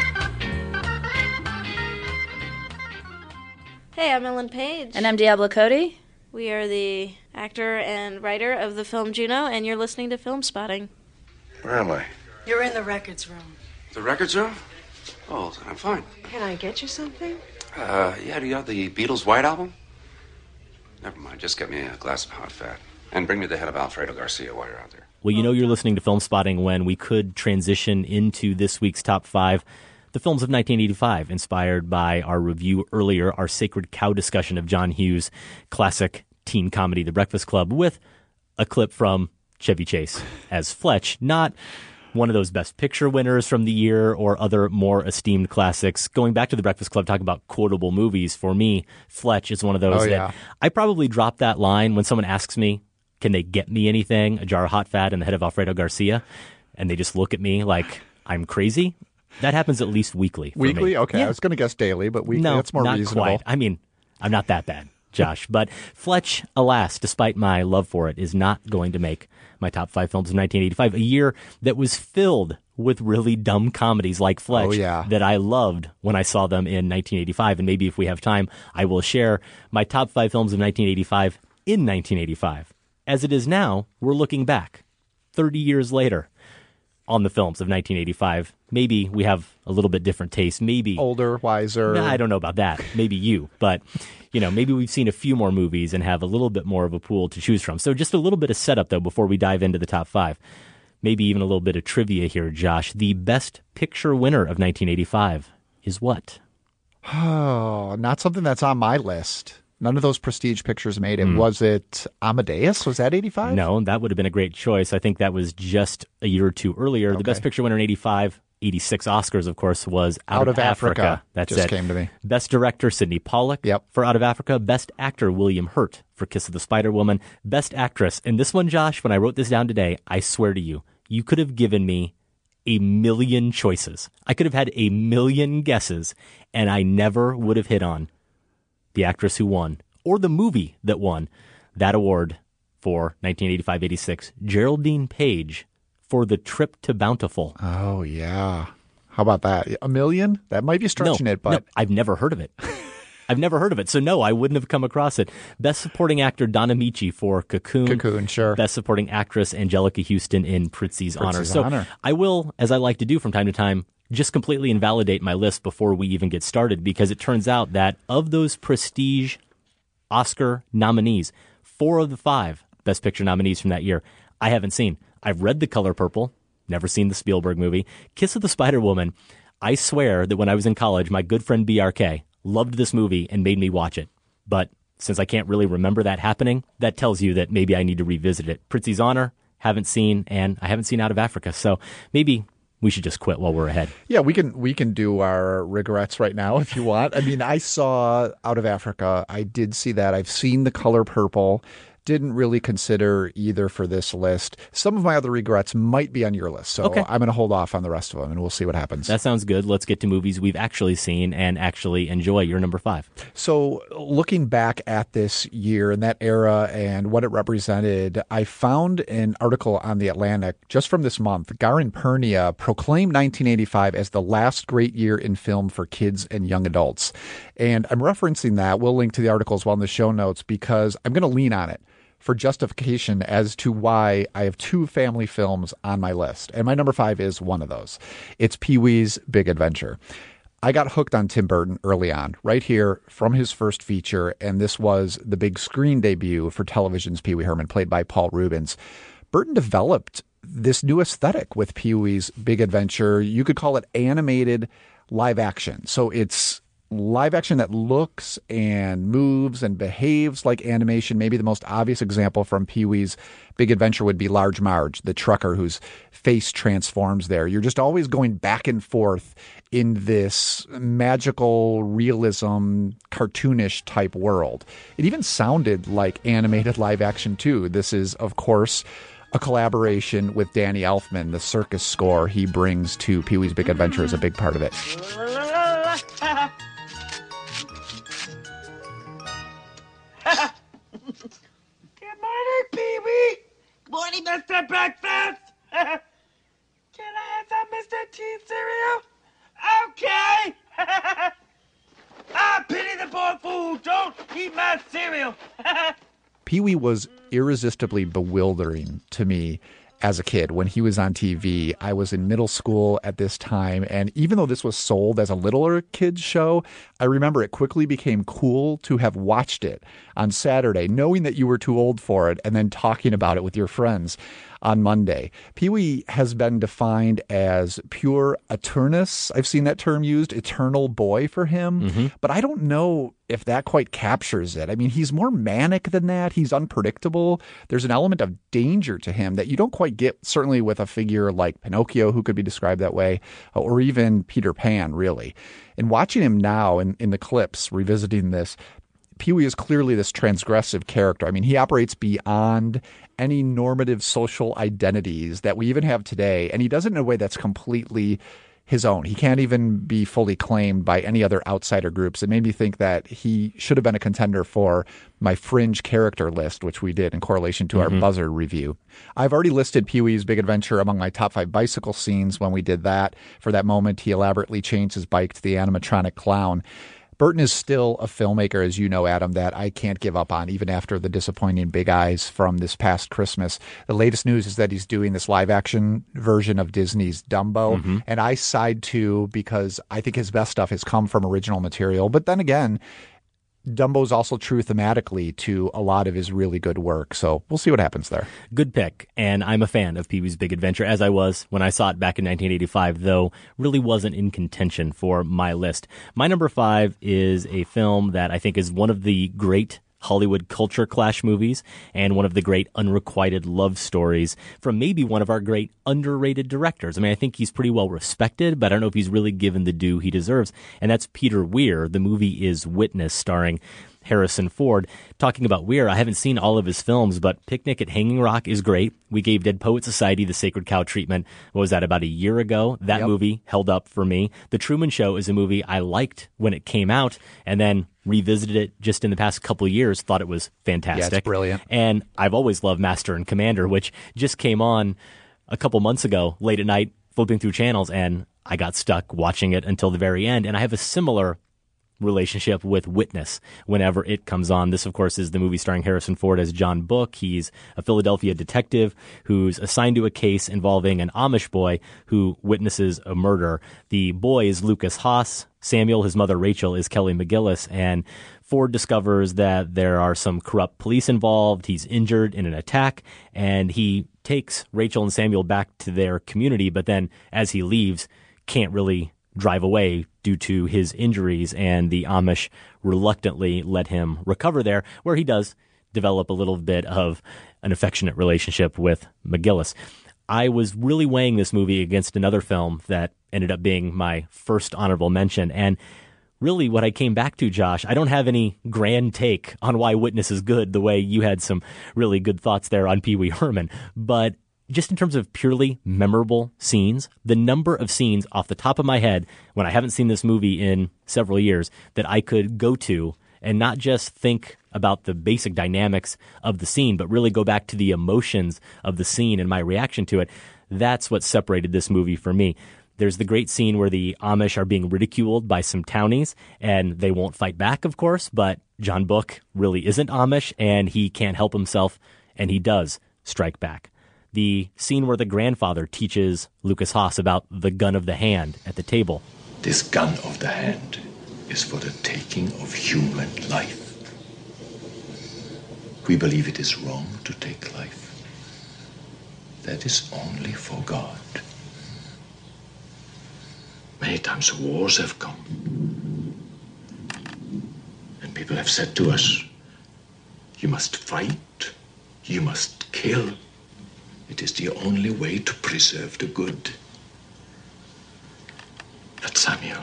Hey, I'm Ellen Page. And I'm Diablo Cody. We are the actor and writer of the film Juno, and you're listening to Film Spotting. Where am I? You're in the records room. The records room? Oh, I'm fine. Can I get you something? Uh, yeah, do you have the Beatles' White Album? Never mind, just get me a glass of hot fat. And bring me the head of Alfredo Garcia while you're out there. Well, you know you're listening to Film Spotting when we could transition into this week's top five, the films of nineteen eighty-five, inspired by our review earlier, our Sacred Cow discussion of John Hughes' classic teen comedy, The Breakfast Club, with a clip from Chevy Chase as Fletch, not one of those Best Picture winners from the year or other more esteemed classics. Going back to The Breakfast Club, talking about quotable movies, for me, Fletch is one of those Oh, that yeah. I probably drop that line when someone asks me, can they get me anything, a jar of hot fat and the head of Alfredo Garcia, and they just look at me like I'm crazy. That happens at least weekly. For Weekly? me. Okay, Yeah. I was going to guess daily, but weekly, No, that's more not reasonable. quite. I mean, I'm not that bad, Josh. But Fletch, alas, despite my love for it, is not going to make my top five films of nineteen eighty-five, a year that was filled with really dumb comedies like Fletch Oh, yeah. that I loved when I saw them in nineteen eighty-five. And maybe if we have time, I will share my top five films of nineteen eighty-five in nineteen eighty-five. As it is now, we're looking back thirty years later on the films of nineteen eighty-five. Maybe we have a little bit different taste. Maybe older, wiser. Nah, I don't know about that. Maybe you, but you know, maybe we've seen a few more movies and have a little bit more of a pool to choose from. So just a little bit of setup though before we dive into the top five. Maybe even a little bit of trivia here, Josh. The Best Picture winner of nineteen eighty-five is what? Oh, not something that's on my list. None of those prestige pictures made it. Mm. Was it Amadeus? Was that eighty-five? No, that would have been a great choice. I think that was just a year or two earlier. Okay. The Best Picture winner in eighty-five, eighty-six Oscars, of course, was Out, Out of Africa. That's Just it. came to me. Best Director, Sidney Pollack Yep. for Out of Africa. Best Actor, William Hurt for Kiss of the Spider Woman. Best Actress. And this one, Josh, when I wrote this down today, I swear to you, you could have given me a million choices. I could have had a million guesses, and I never would have hit on the actress who won, or the movie that won that award for nineteen eighty-five eighty-six, Geraldine Page for The Trip to Bountiful. Oh, yeah. How about that? A million? That might be stretching no, it, but no, I've never heard of it. I've never heard of it. So no, I wouldn't have come across it. Best Supporting Actor, Don Amici for Cocoon. Cocoon, sure. Best Supporting Actress, Angelica Houston in Prizzi's, Honor. Prizzi's So Honor. I will, as I like to do from time to time, just completely invalidate my list before we even get started, because it turns out that of those prestige Oscar nominees, four of the five Best Picture nominees from that year, I haven't seen. I've read The Color Purple, never seen the Spielberg movie. Kiss of the Spider Woman, I swear that when I was in college, my good friend B R K loved this movie and made me watch it. But since I can't really remember that happening, that tells you that maybe I need to revisit it. Prizzi's Honor, haven't seen, and I haven't seen Out of Africa. So maybe we should just quit while we're ahead. yeah, we can we can do our regrets right now if you want. I mean, I saw Out of Africa. I did see that. I've seen The Color Purple. Didn't really consider either for this list. Some of my other regrets might be on your list, so Okay. I'm going to hold off on the rest of them, and we'll see what happens. That sounds good. Let's get to movies we've actually seen and actually enjoy. Your number five. So looking back at this year and that era and what it represented, I found an article on The Atlantic just from this month. Garin Pernia proclaimed nineteen eighty-five as the last great year in film for kids and young adults. And I'm referencing that. We'll link to the article as well in the show notes because I'm going to lean on it for justification as to why I have two family films on my list. And my number five is one of those. It's Pee-wee's Big Adventure. I got hooked on Tim Burton early on, right here from his first feature, and this was the big screen debut for television's Pee-wee Herman, played by Paul Reubens. Burton developed this new aesthetic with Pee-wee's Big Adventure. You could call it animated live action. So it's live action that looks and moves and behaves like animation. Maybe the most obvious example from Pee-wee's Big Adventure would be Large Marge, the trucker whose face transforms there. You're just always going back and forth in this magical realism, cartoonish type world. It even sounded like animated live action too. This is, of course, a collaboration with Danny Elfman. The circus score he brings to Pee-wee's Big Adventure is a big part of it. Howdy, Mister Breakfast! Can I have some Mister T cereal? Okay! Ah, pity the poor fool! Don't eat my cereal! Pee-wee was irresistibly bewildering to me as a kid. When he was on T V, I was in middle school at this time, and even though this was sold as a littler kids show, I remember it quickly became cool to have watched it on Saturday, knowing that you were too old for it, and then talking about it with your friends on Monday. Pee-wee has been defined as pure eternus. I've seen that term used, eternal boy for him, mm-hmm. but I don't know if that quite captures it. I mean, he's more manic than that. He's unpredictable. There's an element of danger to him that you don't quite get, certainly with a figure like Pinocchio, who could be described that way, or even Peter Pan, really. And watching him now in, in the clips, revisiting this, Pee-wee is clearly this transgressive character. I mean, he operates beyond any normative social identities that we even have today, and he does it in a way that's completely his own. He can't even be fully claimed by any other outsider groups. It made me think that he should have been a contender for my fringe character list, which we did in correlation to mm-hmm. our Buzzard review. I've already listed Pee-wee's Big Adventure among my top five bicycle scenes when we did that. For that moment, he elaborately changed his bike to the animatronic clown. Burton is still a filmmaker, as you know, Adam, that I can't give up on, even after the disappointing Big Eyes from this past Christmas. The latest news is that he's doing this live-action version of Disney's Dumbo, mm-hmm. and I side too because I think his best stuff has come from original material. But then again, Dumbo's also true thematically to a lot of his really good work. So we'll see what happens there. Good pick. And I'm a fan of Pee-wee's Big Adventure, as I was when I saw it back in nineteen eighty-five, though really wasn't in contention for my list. My number five is a film that I think is one of the great Hollywood culture clash movies and one of the great unrequited love stories from maybe one of our great underrated directors. I mean, I think he's pretty well respected, but I don't know if he's really given the due he deserves. And that's Peter Weir. The movie is Witness, starring Harrison Ford. Talking about Weir, I haven't seen all of his films, but Picnic at Hanging Rock is great. We gave Dead Poet Society the Sacred Cow treatment. What was that, about a year ago? That yep. movie held up for me. The Truman Show is a movie I liked when it came out, and then revisited it just in the past couple of years, thought it was fantastic. Yeah, it's brilliant. And I've always loved Master and Commander, which just came on a couple months ago, late at night, flipping through channels, and I got stuck watching it until the very end. And I have a similar relationship with Witness whenever it comes on. This, of course, is the movie starring Harrison Ford as John Book. He's a Philadelphia detective who's assigned to a case involving an Amish boy who witnesses a murder. The boy is Lucas Haas. Samuel, his mother Rachel, is Kelly McGillis, and Ford discovers that there are some corrupt police involved. He's injured in an attack, and he takes Rachel and Samuel back to their community, but then as he leaves, can't really drive away due to his injuries, and the Amish reluctantly let him recover there, where he does develop a little bit of an affectionate relationship with McGillis. I was really weighing this movie against another film that ended up being my first honorable mention, and really what I came back to, Josh, I don't have any grand take on why Witness is good, the way you had some really good thoughts there on Pee Wee Herman, but just in terms of purely memorable scenes, the number of scenes off the top of my head when I haven't seen this movie in several years that I could go to and not just think about the basic dynamics of the scene, but really go back to the emotions of the scene and my reaction to it. That's what separated this movie for me. There's the great scene where the Amish are being ridiculed by some townies, and they won't fight back, of course, but John Book really isn't Amish, and he can't help himself, and he does strike back. The scene where the grandfather teaches Lucas Haas about the gun of the hand at the table. This gun of the hand is for the taking of human life. We believe it is wrong to take life. That is only for God. Many times wars have come, and people have said to us, you must fight, you must kill. It is the only way to preserve the good. But Samuel,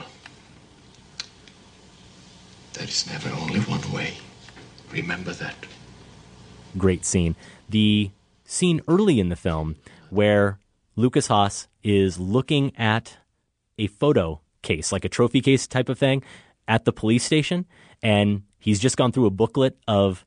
there is never only one way. Remember that. Great scene. The scene early in the film where Lucas Haas is looking at a photo case, like a trophy case type of thing, at the police station, and he's just gone through a booklet of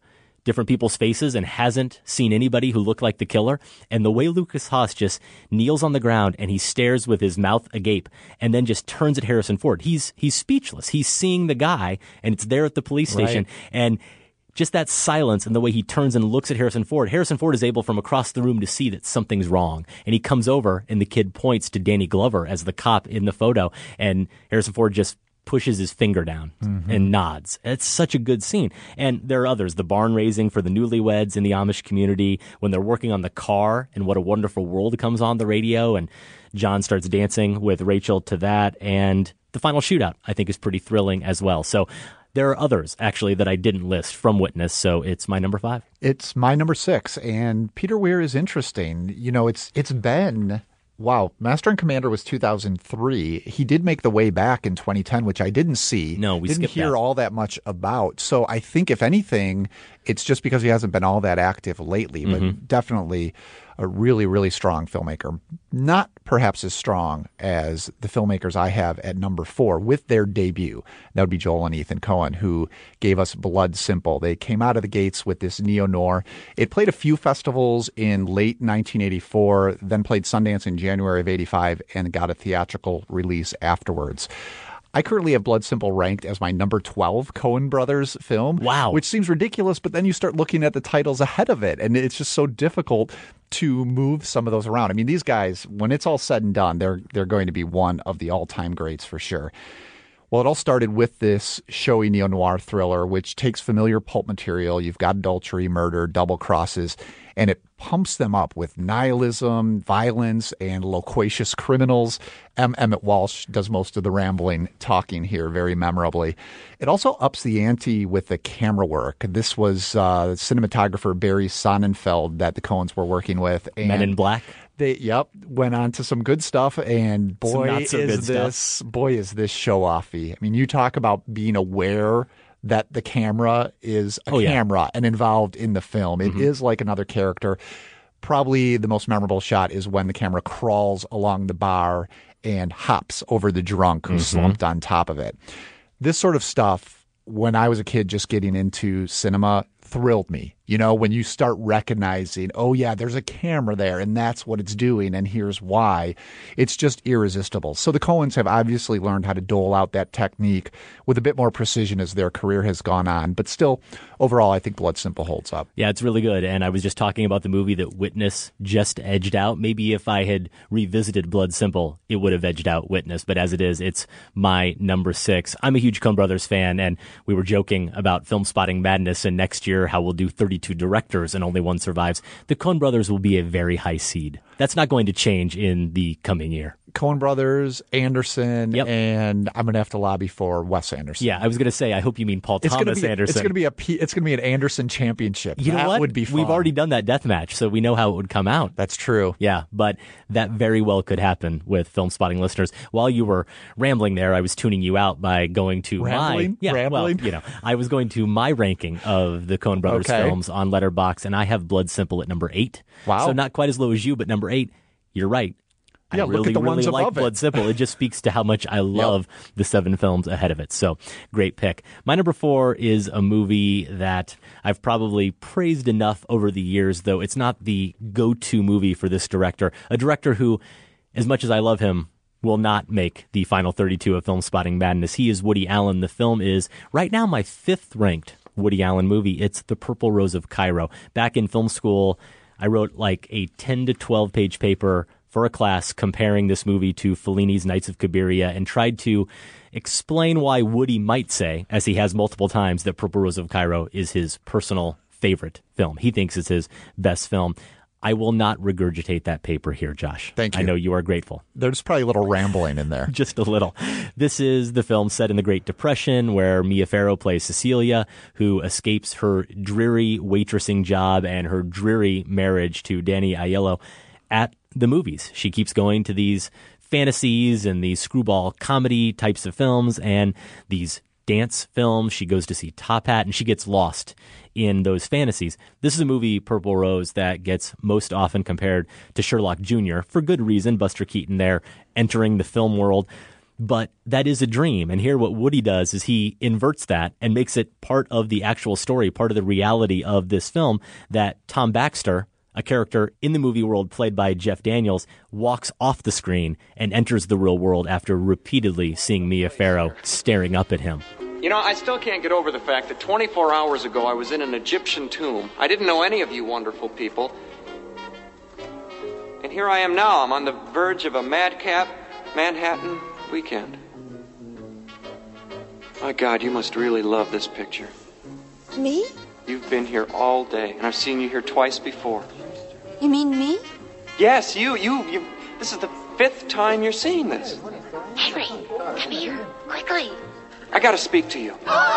different people's faces and hasn't seen anybody who looked like the killer. And the way Lucas Haas just kneels on the ground and he stares with his mouth agape and then just turns at Harrison Ford. He's he's speechless. He's seeing the guy, and it's there at the police station. Right. And just that silence and the way he turns and looks at Harrison Ford. Harrison Ford is able from across the room to see that something's wrong. And he comes over and the kid points to Danny Glover as the cop in the photo. And Harrison Ford just pushes his finger down Mhm. and nods. It's such a good scene. And there are others. The barn raising for the newlyweds in the Amish community when they're working on the car and What a Wonderful World comes on the radio and John starts dancing with Rachel to that. And the final shootout, I think, is pretty thrilling as well. So there are others, actually, that I didn't list from Witness, so it's my number five. It's my number six, and Peter Weir is interesting. You know, it's it's been, wow, Master and Commander was two thousand three. He did make The Way Back in twenty ten, which I didn't see. No, we didn't skipped hear that. all that much about. So I think, if anything, it's just because he hasn't been all that active lately, but Mhm. definitely a really, really strong filmmaker. Not perhaps as strong as the filmmakers I have at number four with their debut. That would be Joel and Ethan Coen, who gave us Blood Simple. They came out of the gates with this neo-noir. It played a few festivals in late nineteen eighty-four, then played Sundance in January of eighty-five, and got a theatrical release afterwards. I currently have Blood Simple ranked as my number twelve Coen Brothers film. Wow. Which seems ridiculous, but then you start looking at the titles ahead of it, and it's just so difficult to move some of those around. I mean, these guys, when it's all said and done, they're they're going to be one of the all-time greats for sure. Well, it all started with this showy neo-noir thriller, which takes familiar pulp material. You've got adultery, murder, double crosses, and it pumps them up with nihilism, violence, and loquacious criminals. M. Emmett Walsh does most of the rambling talking here very memorably. It also ups the ante with the camera work. This was uh, cinematographer Barry Sonnenfeld that the Coens were working with. And Men in Black. They, yep, went on to some good stuff, and Some boy, not so good is this stuff. boy is this show-offy. I mean, you talk about being aware that the camera is a Oh, yeah. camera and involved in the film. It is Mhm. like another character. Probably the most memorable shot is when the camera crawls along the bar and hops over the drunk who's Mhm. slumped on top of it. This sort of stuff, when I was a kid just getting into cinema, thrilled me. You know, when you start recognizing, oh yeah, there's a camera there and that's what it's doing and here's why, it's just irresistible. So the Coens have obviously learned how to dole out that technique with a bit more precision as their career has gone on. But still, overall, I think Blood Simple holds up. Yeah, it's really good. And I was just talking about the movie that Witness just edged out. Maybe if I had revisited Blood Simple, it would have edged out Witness. But as it is, it's my number six. I'm a huge Coen Brothers fan, and we were joking about Film Spotting Madness and next year how we'll do thirty-two directors and only one survives. The Coen Brothers will be a very high seed. That's not going to change in the coming year. Coen Brothers, Anderson, and I'm going to have to lobby for Wes Anderson. Yeah, I was going to say, I hope you mean Paul It's going to Thomas be Anderson. it's going to be a P, it's going to be an Anderson championship. You know that what? would be fun. We've already done that death match, so we know how it would come out. That's true. Yeah, but that very well could happen with Film Spotting listeners. While you were rambling there, I was tuning you out by going to Rambling? my yeah, Rambling? well, you know, I was going to my ranking of the Coen Brothers Okay. films on Letterboxd, and I have Blood Simple at number eight. Wow. So not quite as low as you, but number eight. You're right. Yeah, I look really, at the really ones like above it. Blood Simple. It just speaks to how much I love the seven films ahead of it. So great pick. My number four is a movie that I've probably praised enough over the years, though it's not the go-to movie for this director. A director who, as much as I love him, will not make the final thirty-two of Film Spotting Madness. He is Woody Allen. The film is right now my fifth ranked Woody Allen movie. It's The Purple Rose of Cairo. Back in film school, I wrote like a ten to twelve page paper for a class comparing this movie to Fellini's Nights of Cabiria and tried to explain why Woody might say, as he has multiple times, that Purple Rose of Cairo is his personal favorite film. He thinks it's his best film. I will not regurgitate that paper here, Josh. Thank you. I know you are grateful. There's probably a little rambling in there. Just a little. This is the film set in the Great Depression where Mia Farrow plays Cecilia, who escapes her dreary waitressing job and her dreary marriage to Danny Aiello at the movies. She keeps going to these fantasies and these screwball comedy types of films and these dance films. She goes to see Top Hat and she gets lost in those fantasies. This is a movie, Purple Rose, that gets most often compared to Sherlock Junior for good reason. Buster Keaton there entering the film world. But that is a dream. And here what Woody does is he inverts that and makes it part of the actual story, part of the reality of this film, that Tom Baxter, a character in the movie world played by Jeff Daniels, walks off the screen and enters the real world after repeatedly seeing Mia Farrow staring up at him. You know, I still can't get over the fact that twenty-four hours ago I was in an Egyptian tomb. I didn't know any of you wonderful people. And here I am now. I'm on the verge of a madcap Manhattan weekend. My God, you must really love this picture. Me? You've been here all day, and I've seen you here twice before. You mean me? Yes, you, you, you. This is the fifth time you're seeing this. Henry, come here, quickly. I gotta speak to you.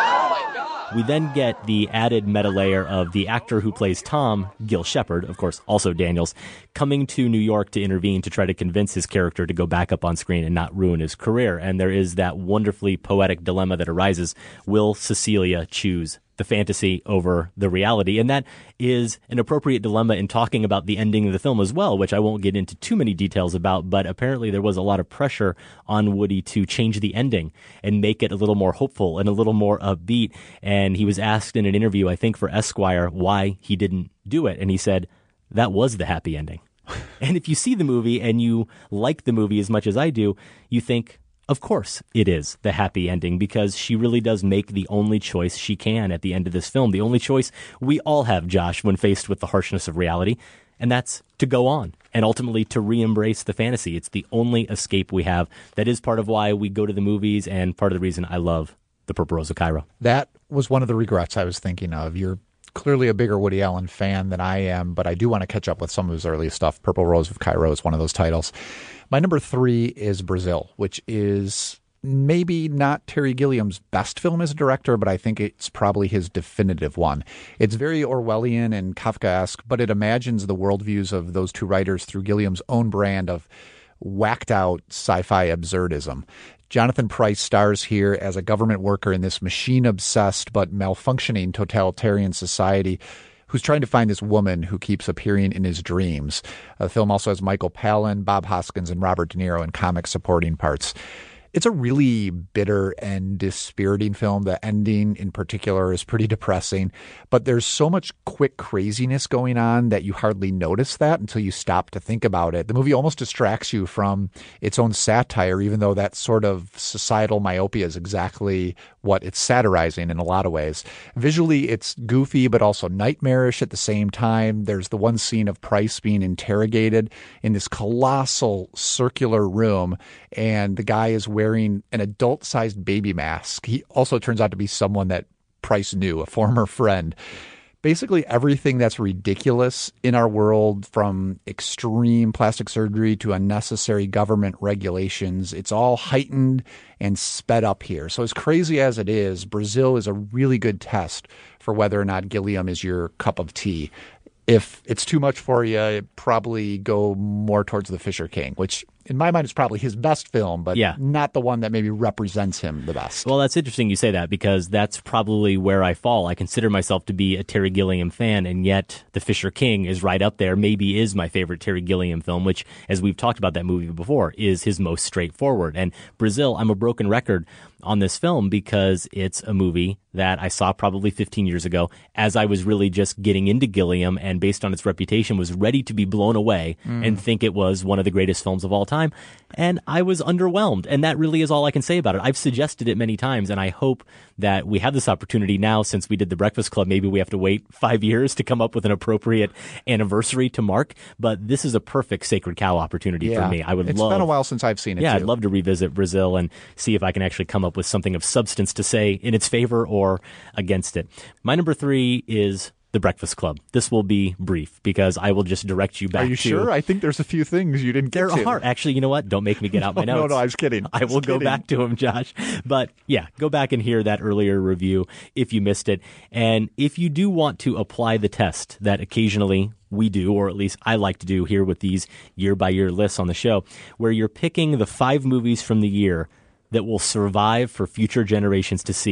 We then get the added meta layer of the actor who plays Tom, Gil Shepard, of course, also Daniels, coming to New York to intervene to try to convince his character to go back up on screen and not ruin his career. And there is that wonderfully poetic dilemma that arises. Will Cecilia choose the fantasy over the reality? And that is an appropriate dilemma in talking about the ending of the film as well, which I won't get into too many details about, but apparently there was a lot of pressure on Woody to change the ending and make it a little more hopeful and a little more upbeat. And he was asked in an interview, I think for Esquire, why he didn't do it. And he said, that was the happy ending. And if you see the movie and you like the movie as much as I do, you think, of course it is the happy ending, because she really does make the only choice she can at the end of this film. The only choice we all have, Josh, when faced with the harshness of reality, and that's to go on and ultimately to re-embrace the fantasy. It's the only escape we have. That is part of why we go to the movies and part of the reason I love The Purple Rose of Cairo. That was one of the regrets I was thinking of. You're clearly a bigger Woody Allen fan than I am, but I do want to catch up with some of his early stuff. Purple Rose of Cairo is one of those titles. My number three is Brazil, which is maybe not Terry Gilliam's best film as a director, but I think it's probably his definitive one. It's very Orwellian and Kafkaesque, but it imagines the worldviews of those two writers through Gilliam's own brand of whacked out sci-fi absurdism. Jonathan Pryce stars here as a government worker in this machine-obsessed but malfunctioning totalitarian society who's trying to find this woman who keeps appearing in his dreams. The film also has Michael Palin, Bob Hoskins, and Robert De Niro in comic supporting parts. It's a really bitter and dispiriting film. The ending in particular is pretty depressing, but there's so much quick craziness going on that you hardly notice that until you stop to think about it. The movie almost distracts you from its own satire, even though that sort of societal myopia is exactly what it's satirizing in a lot of ways. Visually, it's goofy, but also nightmarish at the same time. There's the one scene of Pryce being interrogated in this colossal circular room, and the guy is wearing an adult-sized baby mask. He also turns out to be someone that Pryce knew, a former friend. Basically everything that's ridiculous in our world, from extreme plastic surgery to unnecessary government regulations, it's all heightened and sped up here. So as crazy as it is, Brazil is a really good test for whether or not Gilliam is your cup of tea. If it's too much for you, probably go more towards The Fisher King, which in my mind is probably his best film, but yeah. not the one that maybe represents him the best. Well, that's interesting you say that, because that's probably where I fall. I consider myself to be a Terry Gilliam fan, and yet The Fisher King is right up there, maybe is my favorite Terry Gilliam film, which, as we've talked about that movie before, is his most straightforward. And Brazil, I'm a broken record on this film because it's a movie that I saw probably fifteen years ago as I was really just getting into Gilliam, and based on its reputation was ready to be blown away mm. and think it was one of the greatest films of all time. And I was underwhelmed. And that really is all I can say about it. I've suggested it many times, and I hope that we have this opportunity now, since we did The Breakfast Club. Maybe we have to wait five years to come up with an appropriate anniversary to mark. But this is a perfect Sacred Cow opportunity yeah. for me. I would it's love. It's been a while since I've seen it. Yeah, too. I'd love to revisit Brazil and see if I can actually come up with something of substance to say in its favor or against it. My number three is The Breakfast Club. This will be brief because I will just direct you back to... Are you to, sure? I think there's a few things you didn't get there to. Are. Actually, you know what? Don't make me get out my no, notes. No, no, I was kidding. I, I will go kidding. back to them, Josh. But yeah, go back and hear that earlier review if you missed it. And if you do want to apply the test that occasionally we do, or at least I like to do here with these year-by-year lists on the show, where you're picking the five movies from the year that will survive for future generations to see.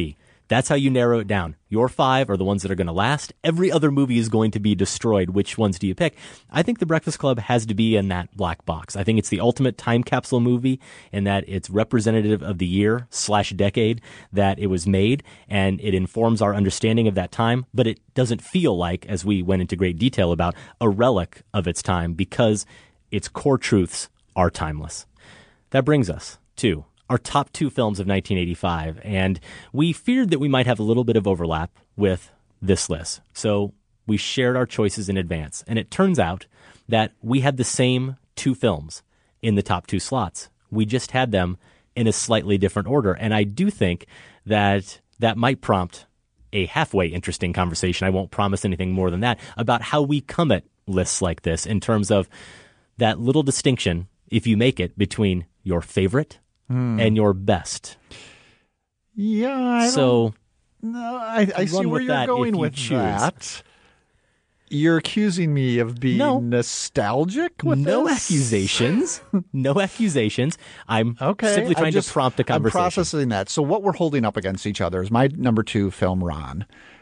That's how you narrow it down. Your five are the ones that are going to last. Every other movie is going to be destroyed. Which ones do you pick? I think The Breakfast Club has to be in that black box. I think it's the ultimate time capsule movie in that it's representative of the year slash decade that it was made, and it informs our understanding of that time, but it doesn't feel like, as we went into great detail about, a relic of its time because its core truths are timeless. That brings us to our top two films of nineteen eighty-five, and we feared that we might have a little bit of overlap with this list. So we shared our choices in advance, and it turns out that we had the same two films in the top two slots. We just had them in a slightly different order, and I do think that that might prompt a halfway interesting conversation. I won't promise anything more than that about how we come at lists like this in terms of that little distinction, if you make it, between your favorite Hmm. and your best. Yeah, I so don't, no, I, I see where you're going you with choose. that. You're accusing me of being no. nostalgic with no this? accusations. No accusations. I'm okay, simply trying just, to prompt a conversation. I'm processing that. So what we're holding up against each other is my number two film, Ron,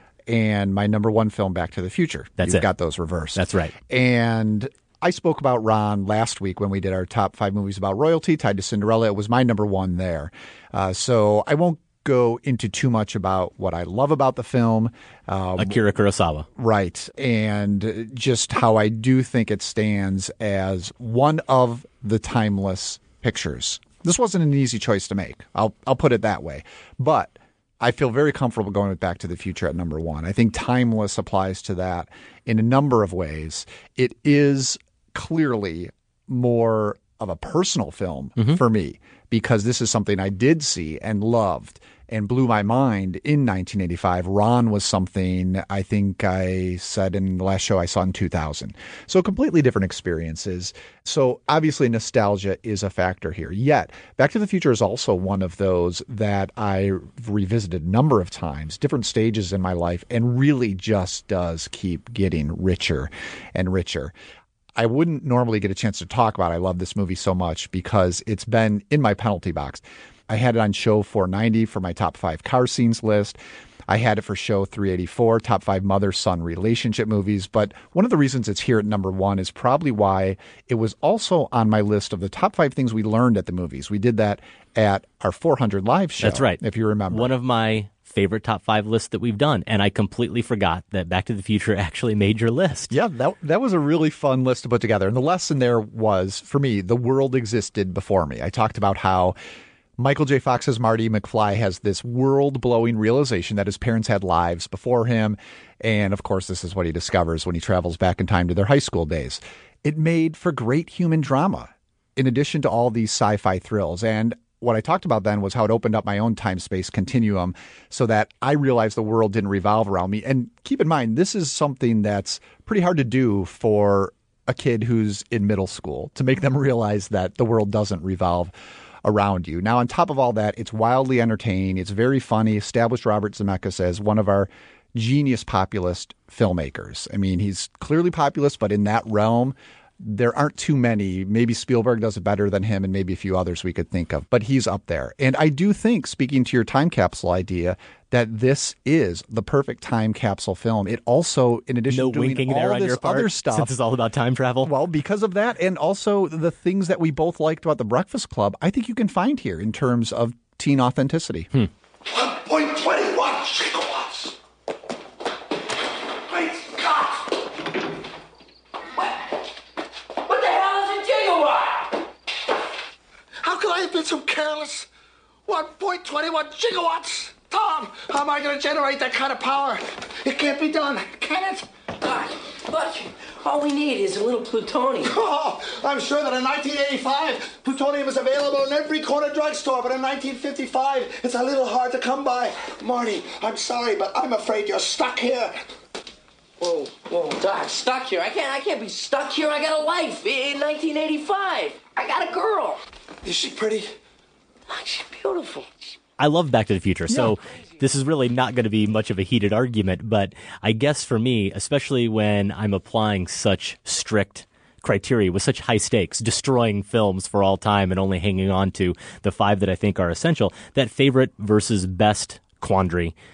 and my number one film, Back to the Future. That's You've it. got those reversed. That's right. And I spoke about Ron last week when we did our top five movies about royalty tied to Cinderella. It was my number one there. Uh, so I won't go into too much about what I love about the film. Um, Akira Kurosawa. Right. And just how I do think it stands as one of the timeless pictures. This wasn't an easy choice to make. I'll I'll put it that way. But I feel very comfortable going with Back to the Future at number one. I think timeless applies to that in a number of ways. It is clearly more of a personal film mm-hmm. for me because this is something I did see and loved and blew my mind in nineteen eighty-five. Ron was something I think I said in the last show I saw in two thousand. So completely different experiences. So obviously nostalgia is a factor here. Yet Back to the Future is also one of those that I revisited a number of times, different stages in my life, and really just does keep getting richer and richer. I wouldn't normally get a chance to talk about it. I love this movie so much because it's been in my penalty box. I had it on show four ninety for my top five car scenes list. I had it for show three eighty-four, top five mother-son relationship movies. But one of the reasons it's here at number one is probably why it was also on my list of the top five things we learned at the movies. We did that at our four hundred live show. That's right. If you remember. One of my favorite top five lists that we've done. And I completely forgot that Back to the Future actually made your list. Yeah, that that was a really fun list to put together. And the lesson there was, for me, the world existed before me. I talked about how Michael J. Fox's Marty McFly has this world-blowing realization that his parents had lives before him. And, of course, this is what he discovers when he travels back in time to their high school days. It made for great human drama, in addition to all these sci-fi thrills. And what I talked about then was how it opened up my own time-space continuum so that I realized the world didn't revolve around me. And keep in mind, this is something that's pretty hard to do for a kid who's in middle school, to make them realize that the world doesn't revolve around you. Now, on top of all that, it's wildly entertaining. It's very funny. Established Robert Zemeckis as one of our genius populist filmmakers. I mean, he's clearly populist, but in that realm, there aren't too many. Maybe Spielberg does it better than him and maybe a few others we could think of, but he's up there. And I do think, speaking to your time capsule idea, that this is the perfect time capsule film. It also, in addition no to doing winking all there on this your part, other stuff, since it's all about time travel. Well, because of that, and also the things that we both liked about The Breakfast Club, I think you can find here in terms of teen authenticity. Hmm. one point two one gigawatts. Great Scott! What? What the hell is a gigawatt? How could I have been so careless? one point two one gigawatts? Tom, how am I going to generate that kind of power? It can't be done, can it? Doc, look, all we need is a little plutonium. Oh, I'm sure that in nineteen eighty-five, plutonium is available in every corner drugstore, but in nineteen fifty-five, it's a little hard to come by. Marty, I'm sorry, but I'm afraid you're stuck here. Whoa, whoa, Doc, stuck here? I can't, I can't be stuck here. I got a life in nineteen eighty-five. I got a girl. Is she pretty? Oh, she's beautiful. I love Back to the Future, so this is really not going to be much of a heated argument, but I guess for me, especially when I'm applying such strict criteria with such high stakes, destroying films for all time and only hanging on to the five that I think are essential, that favorite versus best quandary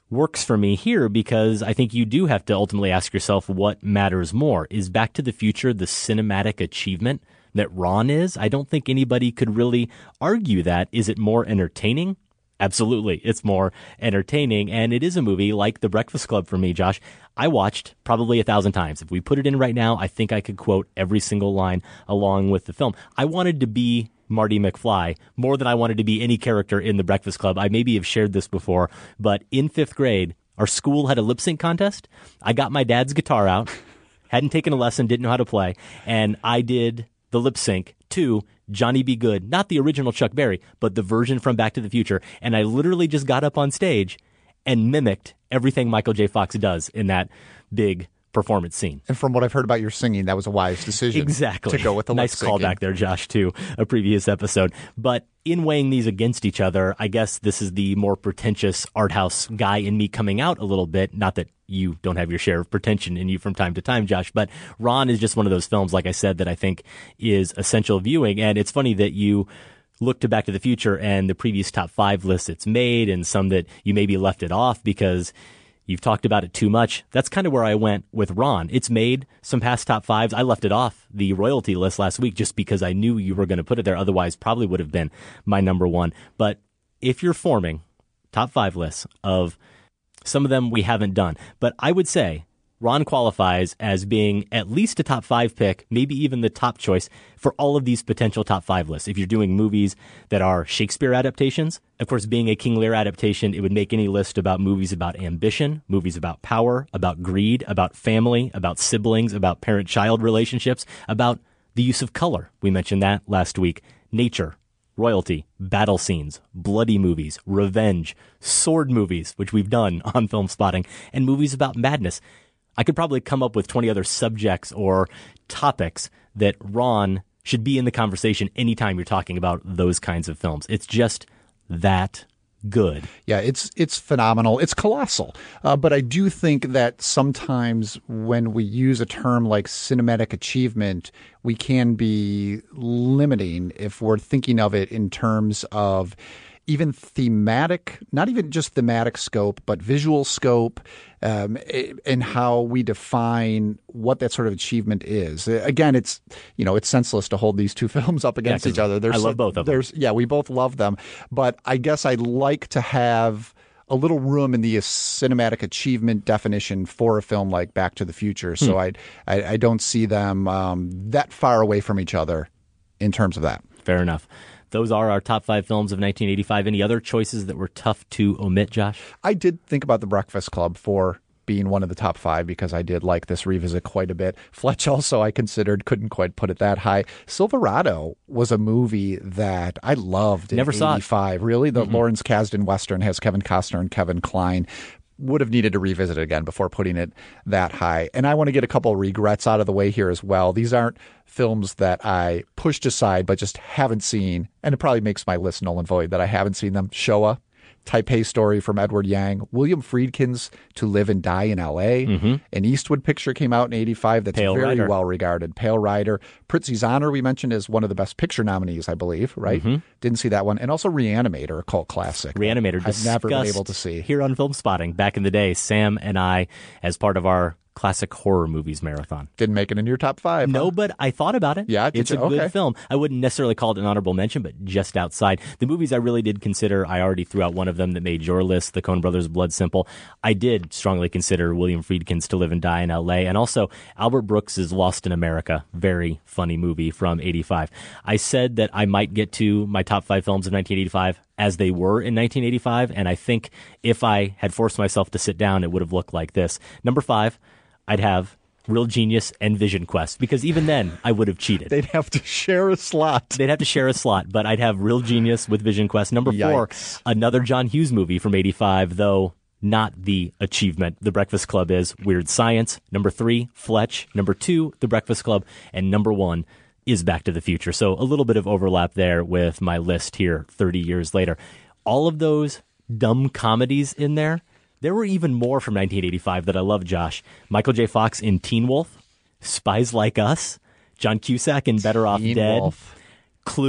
works for me here because I think you do have to ultimately ask yourself what matters more. Is Back to the Future the cinematic achievement that Ron is? I don't think anybody could really argue that. Is it more entertaining? Absolutely. It's more entertaining. And it is a movie like The Breakfast Club for me, Josh. I watched probably a thousand times. If we put it in right now, I think I could quote every single line along with the film. I wanted to be Marty McFly more than I wanted to be any character in The Breakfast Club. I maybe have shared this before, but in fifth grade, our school had a lip sync contest. I got my dad's guitar out, hadn't taken a lesson, didn't know how to play, and I did the lip sync to Johnny Be Good, not the original Chuck Berry, but the version from Back to the Future. And I literally just got up on stage and mimicked everything Michael J. Fox does in that big performance scene. And from what I've heard about your singing, that was a wise decision. Exactly. To go with the nice lip-syncing. callback there, Josh, to a previous episode. But in weighing these against each other, I guess this is the more pretentious art house guy in me coming out a little bit. Not that you don't have your share of pretension in you from time to time, Josh, but Ron is just one of those films, like I said, that I think is essential viewing. And it's funny that you look to Back to the Future and the previous top five lists it's made and some that you maybe left it off because you've talked about it too much. That's kind of where I went with Ron. It's made some past top fives. I left it off the royalty list last week just because I knew you were going to put it there. Otherwise, probably would have been my number one. But if you're forming top five lists of some of them we haven't done, but I would say Ron qualifies as being at least a top five pick, maybe even the top choice for all of these potential top five lists. If you're doing movies that are Shakespeare adaptations, of course, being a King Lear adaptation, it would make any list about movies about ambition, movies about power, about greed, about family, about siblings, about parent-child relationships, about the use of color. We mentioned that last week. Nature, royalty, battle scenes, bloody movies, revenge, sword movies, which we've done on Film Spotting, and movies about madness. I could probably come up with twenty other subjects or topics that Ron should be in the conversation anytime you're talking about those kinds of films. It's just that good. Yeah, it's it's phenomenal. It's colossal. Uh, but I do think that sometimes when we use a term like cinematic achievement, we can be limiting if we're thinking of it in terms of even thematic, not even just thematic scope, but visual scope, um, and how we define what that sort of achievement is. Again, it's, you know, it's senseless to hold these two films up against Yeah, each other. There's I love some- both of them. There's, yeah, we both love them. But I guess I like to have a little room in the cinematic achievement definition for a film like Back to the Future. So Hmm. I, I I don't see them um, that far away from each other in terms of that. Fair enough. Those are our top five films of nineteen eighty-five. Any other choices that were tough to omit, Josh? I did think about The Breakfast Club for being one of the top five because I did like this revisit quite a bit. Fletch also I considered, couldn't quite put it that high. Silverado was a movie that I loved in Never saw it. eighty-five. Really? The Mm-mm. Lawrence Kasdan Western has Kevin Costner and Kevin Kline. Would have needed to revisit it again before putting it that high. And I want to get a couple of regrets out of the way here as well. These aren't films that I pushed aside but just haven't seen, and it probably makes my list null and void that I haven't seen them. Showa, Taipei Story from Edward Yang, William Friedkin's To Live and Die in L A, Mm-hmm. an Eastwood picture came out in eighty-five that's Pale very Rider. well regarded. Pale Rider. Prizzi's Honor we mentioned is one of the best picture nominees, I believe, right? Mhm. Didn't see that one. And also Reanimator, a cult classic. Reanimator, I've never been discussed able to see. here on Film Spotting back in the day. Sam and I, as part of our classic horror movies marathon. Didn't make it in your top five. No, but I thought about it. Yeah, did it's you? a good Okay. film. I wouldn't necessarily call it an honorable mention, but just outside. The movies I really did consider, I already threw out one of them that made your list, the Coen Brothers' Blood Simple. I did strongly consider William Friedkin's To Live and Die in L A, and also Albert Brooks' Lost in America. Very funny movie from eighty-five. I said that I might get to my top five films of nineteen eighty-five as they were in nineteen eighty-five, and I think if I had forced myself to sit down, it would have looked like this. Number five, I'd have Real Genius and Vision Quest, because even then I would have cheated. They'd have to share a slot. They'd have to share a slot, but I'd have Real Genius with Vision Quest. Number four, Yikes. another John Hughes movie from eighty-five, though not the achievement The Breakfast Club is, Weird Science. Number three, Fletch. Number two, The Breakfast Club. And number one is Back to the Future. So a little bit of overlap there with my list here thirty years later. All of those dumb comedies in there, there were even more from nineteen eighty-five that I love, Josh. Michael J. Fox in Teen Wolf, Spies Like Us, John Cusack in Better Off Teen Dead, Wolf. Clue.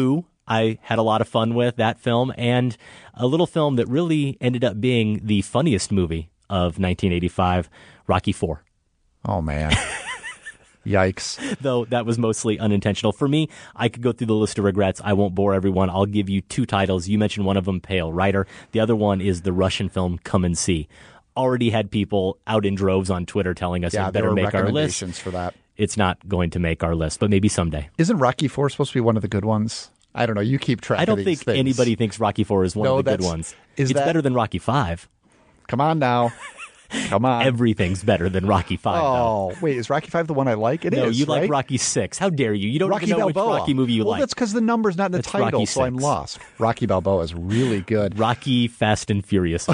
I had a lot of fun with that film, and a little film that really ended up being the funniest movie of nineteen eighty-five, Rocky four. Oh, man. Yikes. Though that was mostly unintentional. For me, I could go through the list of regrets. I won't bore everyone. I'll give you two titles. You mentioned one of them, Pale Rider. The other one is the Russian film Come and See. Already had people out in droves on Twitter telling us Yeah, it there better were make our list. recommendations for that. It's not going to make our list, but maybe someday. Isn't Rocky four supposed to be one of the good ones? I don't know. You keep track I don't of these think things. anybody thinks Rocky four is one No, of the good that's- ones. is It's that- better than Rocky five. Come on now. Come on. Everything's better than Rocky five, though. Oh, wait. Is Rocky five the one I like? It is. no, you right? like Rocky six. How dare you? You don't Rocky even know Balboa. which Rocky movie you well, like. that's because the number's not in the That's title, Rocky so I'm six. lost. Rocky Balboa is really good. Rocky Fast and Furious.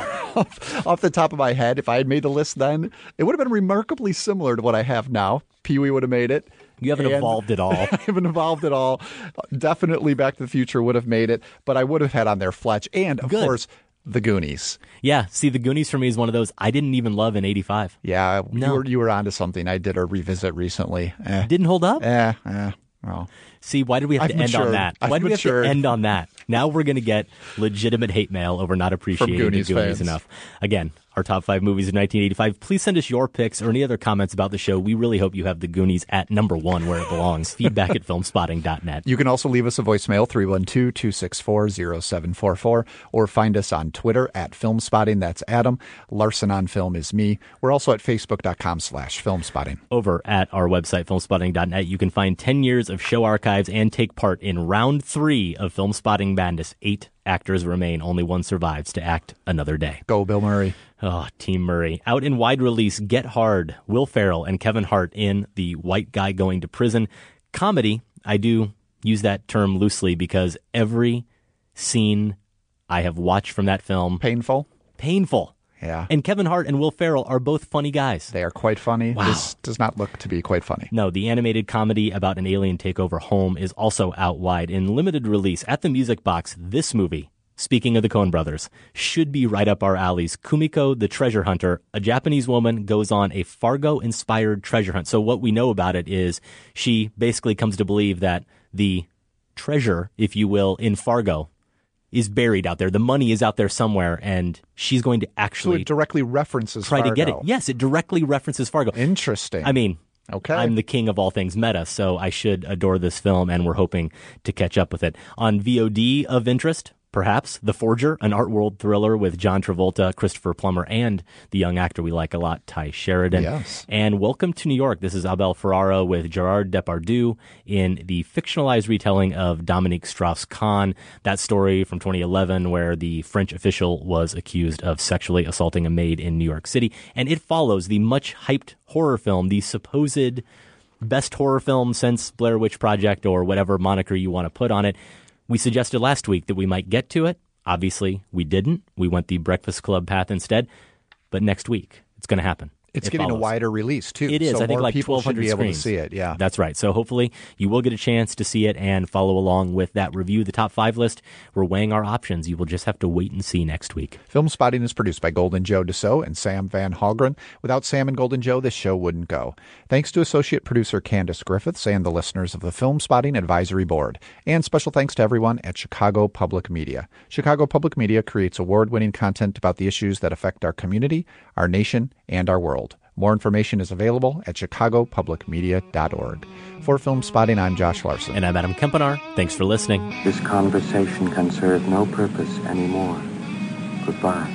off, off the top of my head, if I had made the list then, it would have been remarkably similar to what I have now. Pee-wee would have made it. You haven't And- evolved at all. I haven't evolved at all. Definitely Back to the Future would have made it, but I would have had on there Fletch and, of Good. course, The Goonies. Yeah, see, The Goonies for me is one of those I didn't even love in eighty-five. Yeah, No. you were you were onto something. I did a revisit recently. Eh. Didn't hold up? Eh, eh. Well, See, why did we have I've to end on matured. that? I've Why do we have matured. to end on that? Now we're going to get legitimate hate mail over not appreciating Goonies the Goonies fans. enough. Again, our top five movies of nineteen eighty-five. Please send us your picks or any other comments about the show. We really hope you have the Goonies at number one where it belongs. Feedback at filmspotting dot net. you can also leave us a voicemail, three one two, two six four, zero seven four four, or find us on Twitter at Filmspotting. That's Adam. Larson on Film is me. We're also at facebook.com slash Filmspotting. Over at our website, filmspotting dot net, you can find ten years of show archives and take part in round three of Filmspotting Madness. Eight actors remain. Only one survives to act another day. Go, Bill Murray. Oh, Team Murray. Out in wide release, Get Hard, Will Ferrell and Kevin Hart in the white guy going to prison comedy. I do use that term loosely because every scene I have watched from that film. Painful? Painful. Yeah. And Kevin Hart and Will Ferrell are both funny guys. They are quite funny. Wow. This does not look to be quite funny. No, the animated comedy about an alien takeover home is also out wide in limited release at the Music Box. This movie, speaking of the Coen brothers, should be right up our alleys. Kumiko the Treasure Hunter, a Japanese woman, goes on a Fargo-inspired treasure hunt. So what we know about it is she basically comes to believe that the treasure, if you will, in Fargo is buried out there. The money is out there somewhere, and she's going to So actually it directly references try to get it. Fargo. Yes, it directly references Fargo. Interesting. I mean, Okay. I'm the king of all things meta, so I should adore this film, and we're hoping to catch up with it. On V O D of interest, perhaps, The Forger, an art world thriller with John Travolta, Christopher Plummer, and the young actor we like a lot, Ty Sheridan. Yes. And Welcome to New York. This is Abel Ferrara with Gerard Depardieu in the fictionalized retelling of Dominique Strauss-Kahn, that story from twenty eleven where the French official was accused of sexually assaulting a maid in New York City. And it follows the much hyped horror film, the supposed best horror film since Blair Witch Project or whatever moniker you want to put on it. We suggested last week that we might get to it. Obviously, we didn't. We went the Breakfast Club path instead. But next week, it's going to happen. It's It getting follows. a wider release, too. It is. So I think more like people twelve should hundred be able screens. to see it. Yeah. That's right. So hopefully you will get a chance to see it and follow along with that review. The top five list, we're weighing our options. You will just have to wait and see next week. Film Spotting is produced by Golden Joe Dassault and Sam Van Hallgren. Without Sam and Golden Joe, this show wouldn't go. Thanks to associate producer Candace Griffiths and the listeners of the Film Spotting Advisory Board. And special thanks to everyone at Chicago Public Media. Chicago Public Media creates award-winning content about the issues that affect our community, our nation, and our world. More information is available at chicago public media dot org. For Film Spotting, I'm Josh Larson. And I'm Adam Kempenar. Thanks for listening. This conversation can serve no purpose anymore. Goodbye.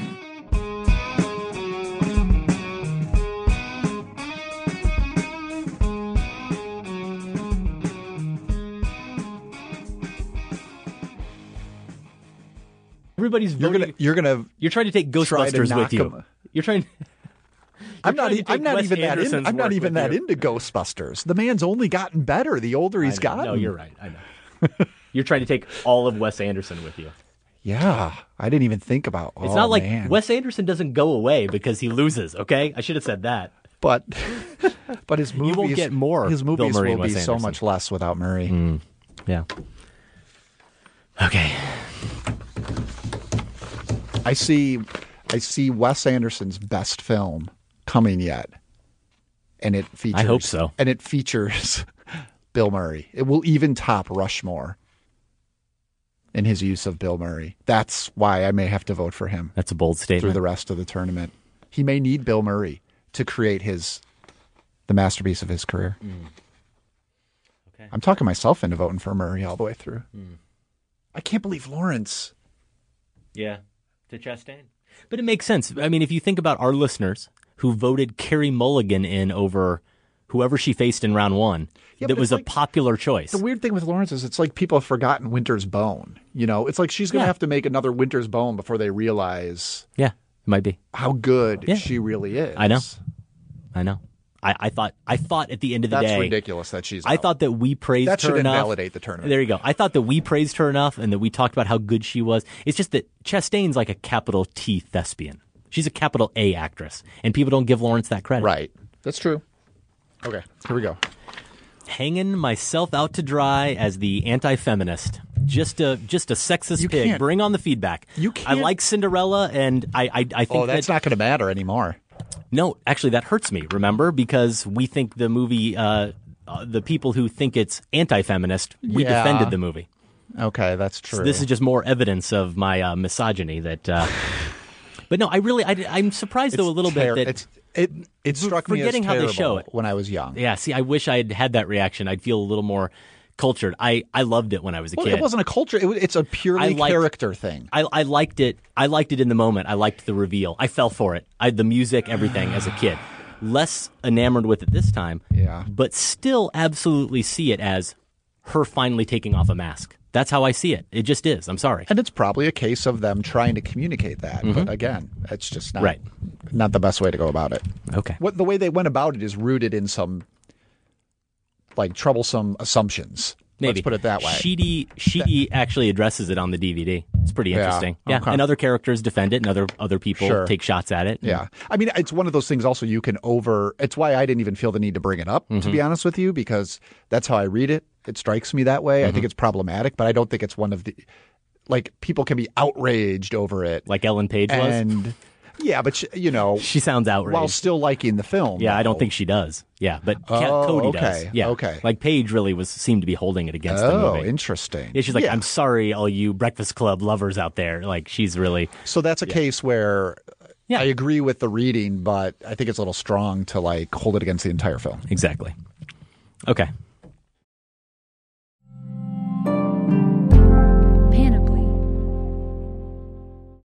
Everybody's You're voting. gonna, you're gonna, You're trying to take try to Ghostbusters knock with you. him. You're trying. I'm not. trying to e- I'm take not Wes even that. In, Anderson's I'm not work even with that you. into Ghostbusters. The man's only gotten better the older he's I know. gotten. No, you're right. I know. You're trying to take all of Wes Anderson with you. Yeah, I didn't even think about. It's oh, not like man. Wes Anderson doesn't go away because he loses. Okay, I should have said that. But but his movies You won't get more His Bill movies Murray will and be Wes so Anderson. much less without Murray. Mm, yeah. Okay. I see. I see Wes Anderson's best film coming yet, and it features. I hope so. And it features Bill Murray. It will even top Rushmore. in his use of Bill Murray. That's why I may have to vote for him. That's a bold statement. Through the rest of the tournament. He may need Bill Murray to create his the masterpiece of his career. Mm. Okay. I'm talking myself into voting for Murray all the way through. Mm. I can't believe Lawrence. Yeah, to Chastain. But it makes sense. I mean, if you think about our listeners who voted Carey Mulligan in over whoever she faced in round one, Yeah, that but was it's a like- popular choice. The weird thing with Lawrence is it's like people have forgotten Winter's Bone. You know, it's like she's going to Yeah. have to make another Winter's Bone before they realize Yeah, it might be. how good Yeah. she really is. I know. I know. I, I thought I thought at the end of the That's day, ridiculous that she's I out. thought that we praised That her should enough. invalidate the tournament. There you go. I thought that we praised her enough and that we talked about how good she was. It's just that Chastain's like a capital T thespian. She's a capital A actress, and people don't give Lawrence that credit. Right. That's true. Okay, here we go. Hanging myself out to dry as the anti-feminist. Just a just a sexist You pig. can't- Bring on the feedback. You I like Cinderella, and I I, I think Oh, that's that, not going to matter anymore. No, actually, that hurts me. Remember, because we think the movie, uh, uh, the people who think it's anti-feminist, we Yeah. defended the movie. Okay, that's true. So this is just more evidence of my uh, misogyny. That, uh, but no, I really, I, I'm surprised though a little ter- bit that it's, it it struck me as forgetting how they show terrible it when I was young. Yeah, see, I wish I had had that reaction. I'd feel a little more cultured. I, I loved it when I was a Well, kid. it wasn't a culture. It was, it's a I purely liked- character thing. I, I liked it. I liked it in the moment. I liked the reveal. I fell for it. I, the music, everything as a kid. Less enamored with it this time. Yeah. But still absolutely see it as her finally taking off a mask. That's how I see it. It just is. I'm sorry. And it's probably a case of them trying to communicate that. Mhm. But again, it's just not, Right. not the best way to go about it. Okay. What the way they went about it is rooted in some like troublesome assumptions. Maybe. Let's put it that way. Sheedy, Sheedy actually addresses it on the D V D. It's pretty Yeah, interesting. Yeah. okay. And other characters defend it and other other people Sure. take shots at it. Yeah. I mean, it's one of those things also you can over. It's why I didn't even feel the need to bring it up, to Mhm. be honest with you, because that's how I read it. It strikes me that way. I think Mhm. it's problematic, but I don't think it's one of the. Like, people can be outraged over it. Like Ellen Page was? And, yeah, but, she, you know. She sounds outraged. While still liking the film. Yeah, I don't though. think she does. Yeah, but Ca- Oh, Cody does. okay, Yeah, okay. Like Paige really was seemed to be holding it against the Oh, movie. interesting. Yeah, she's like, Yeah. I'm sorry, all you Breakfast Club lovers out there. Like, she's really. So that's a Yeah. case where I agree with the reading, but I think it's a little strong to like hold it against the entire film. Exactly. Okay.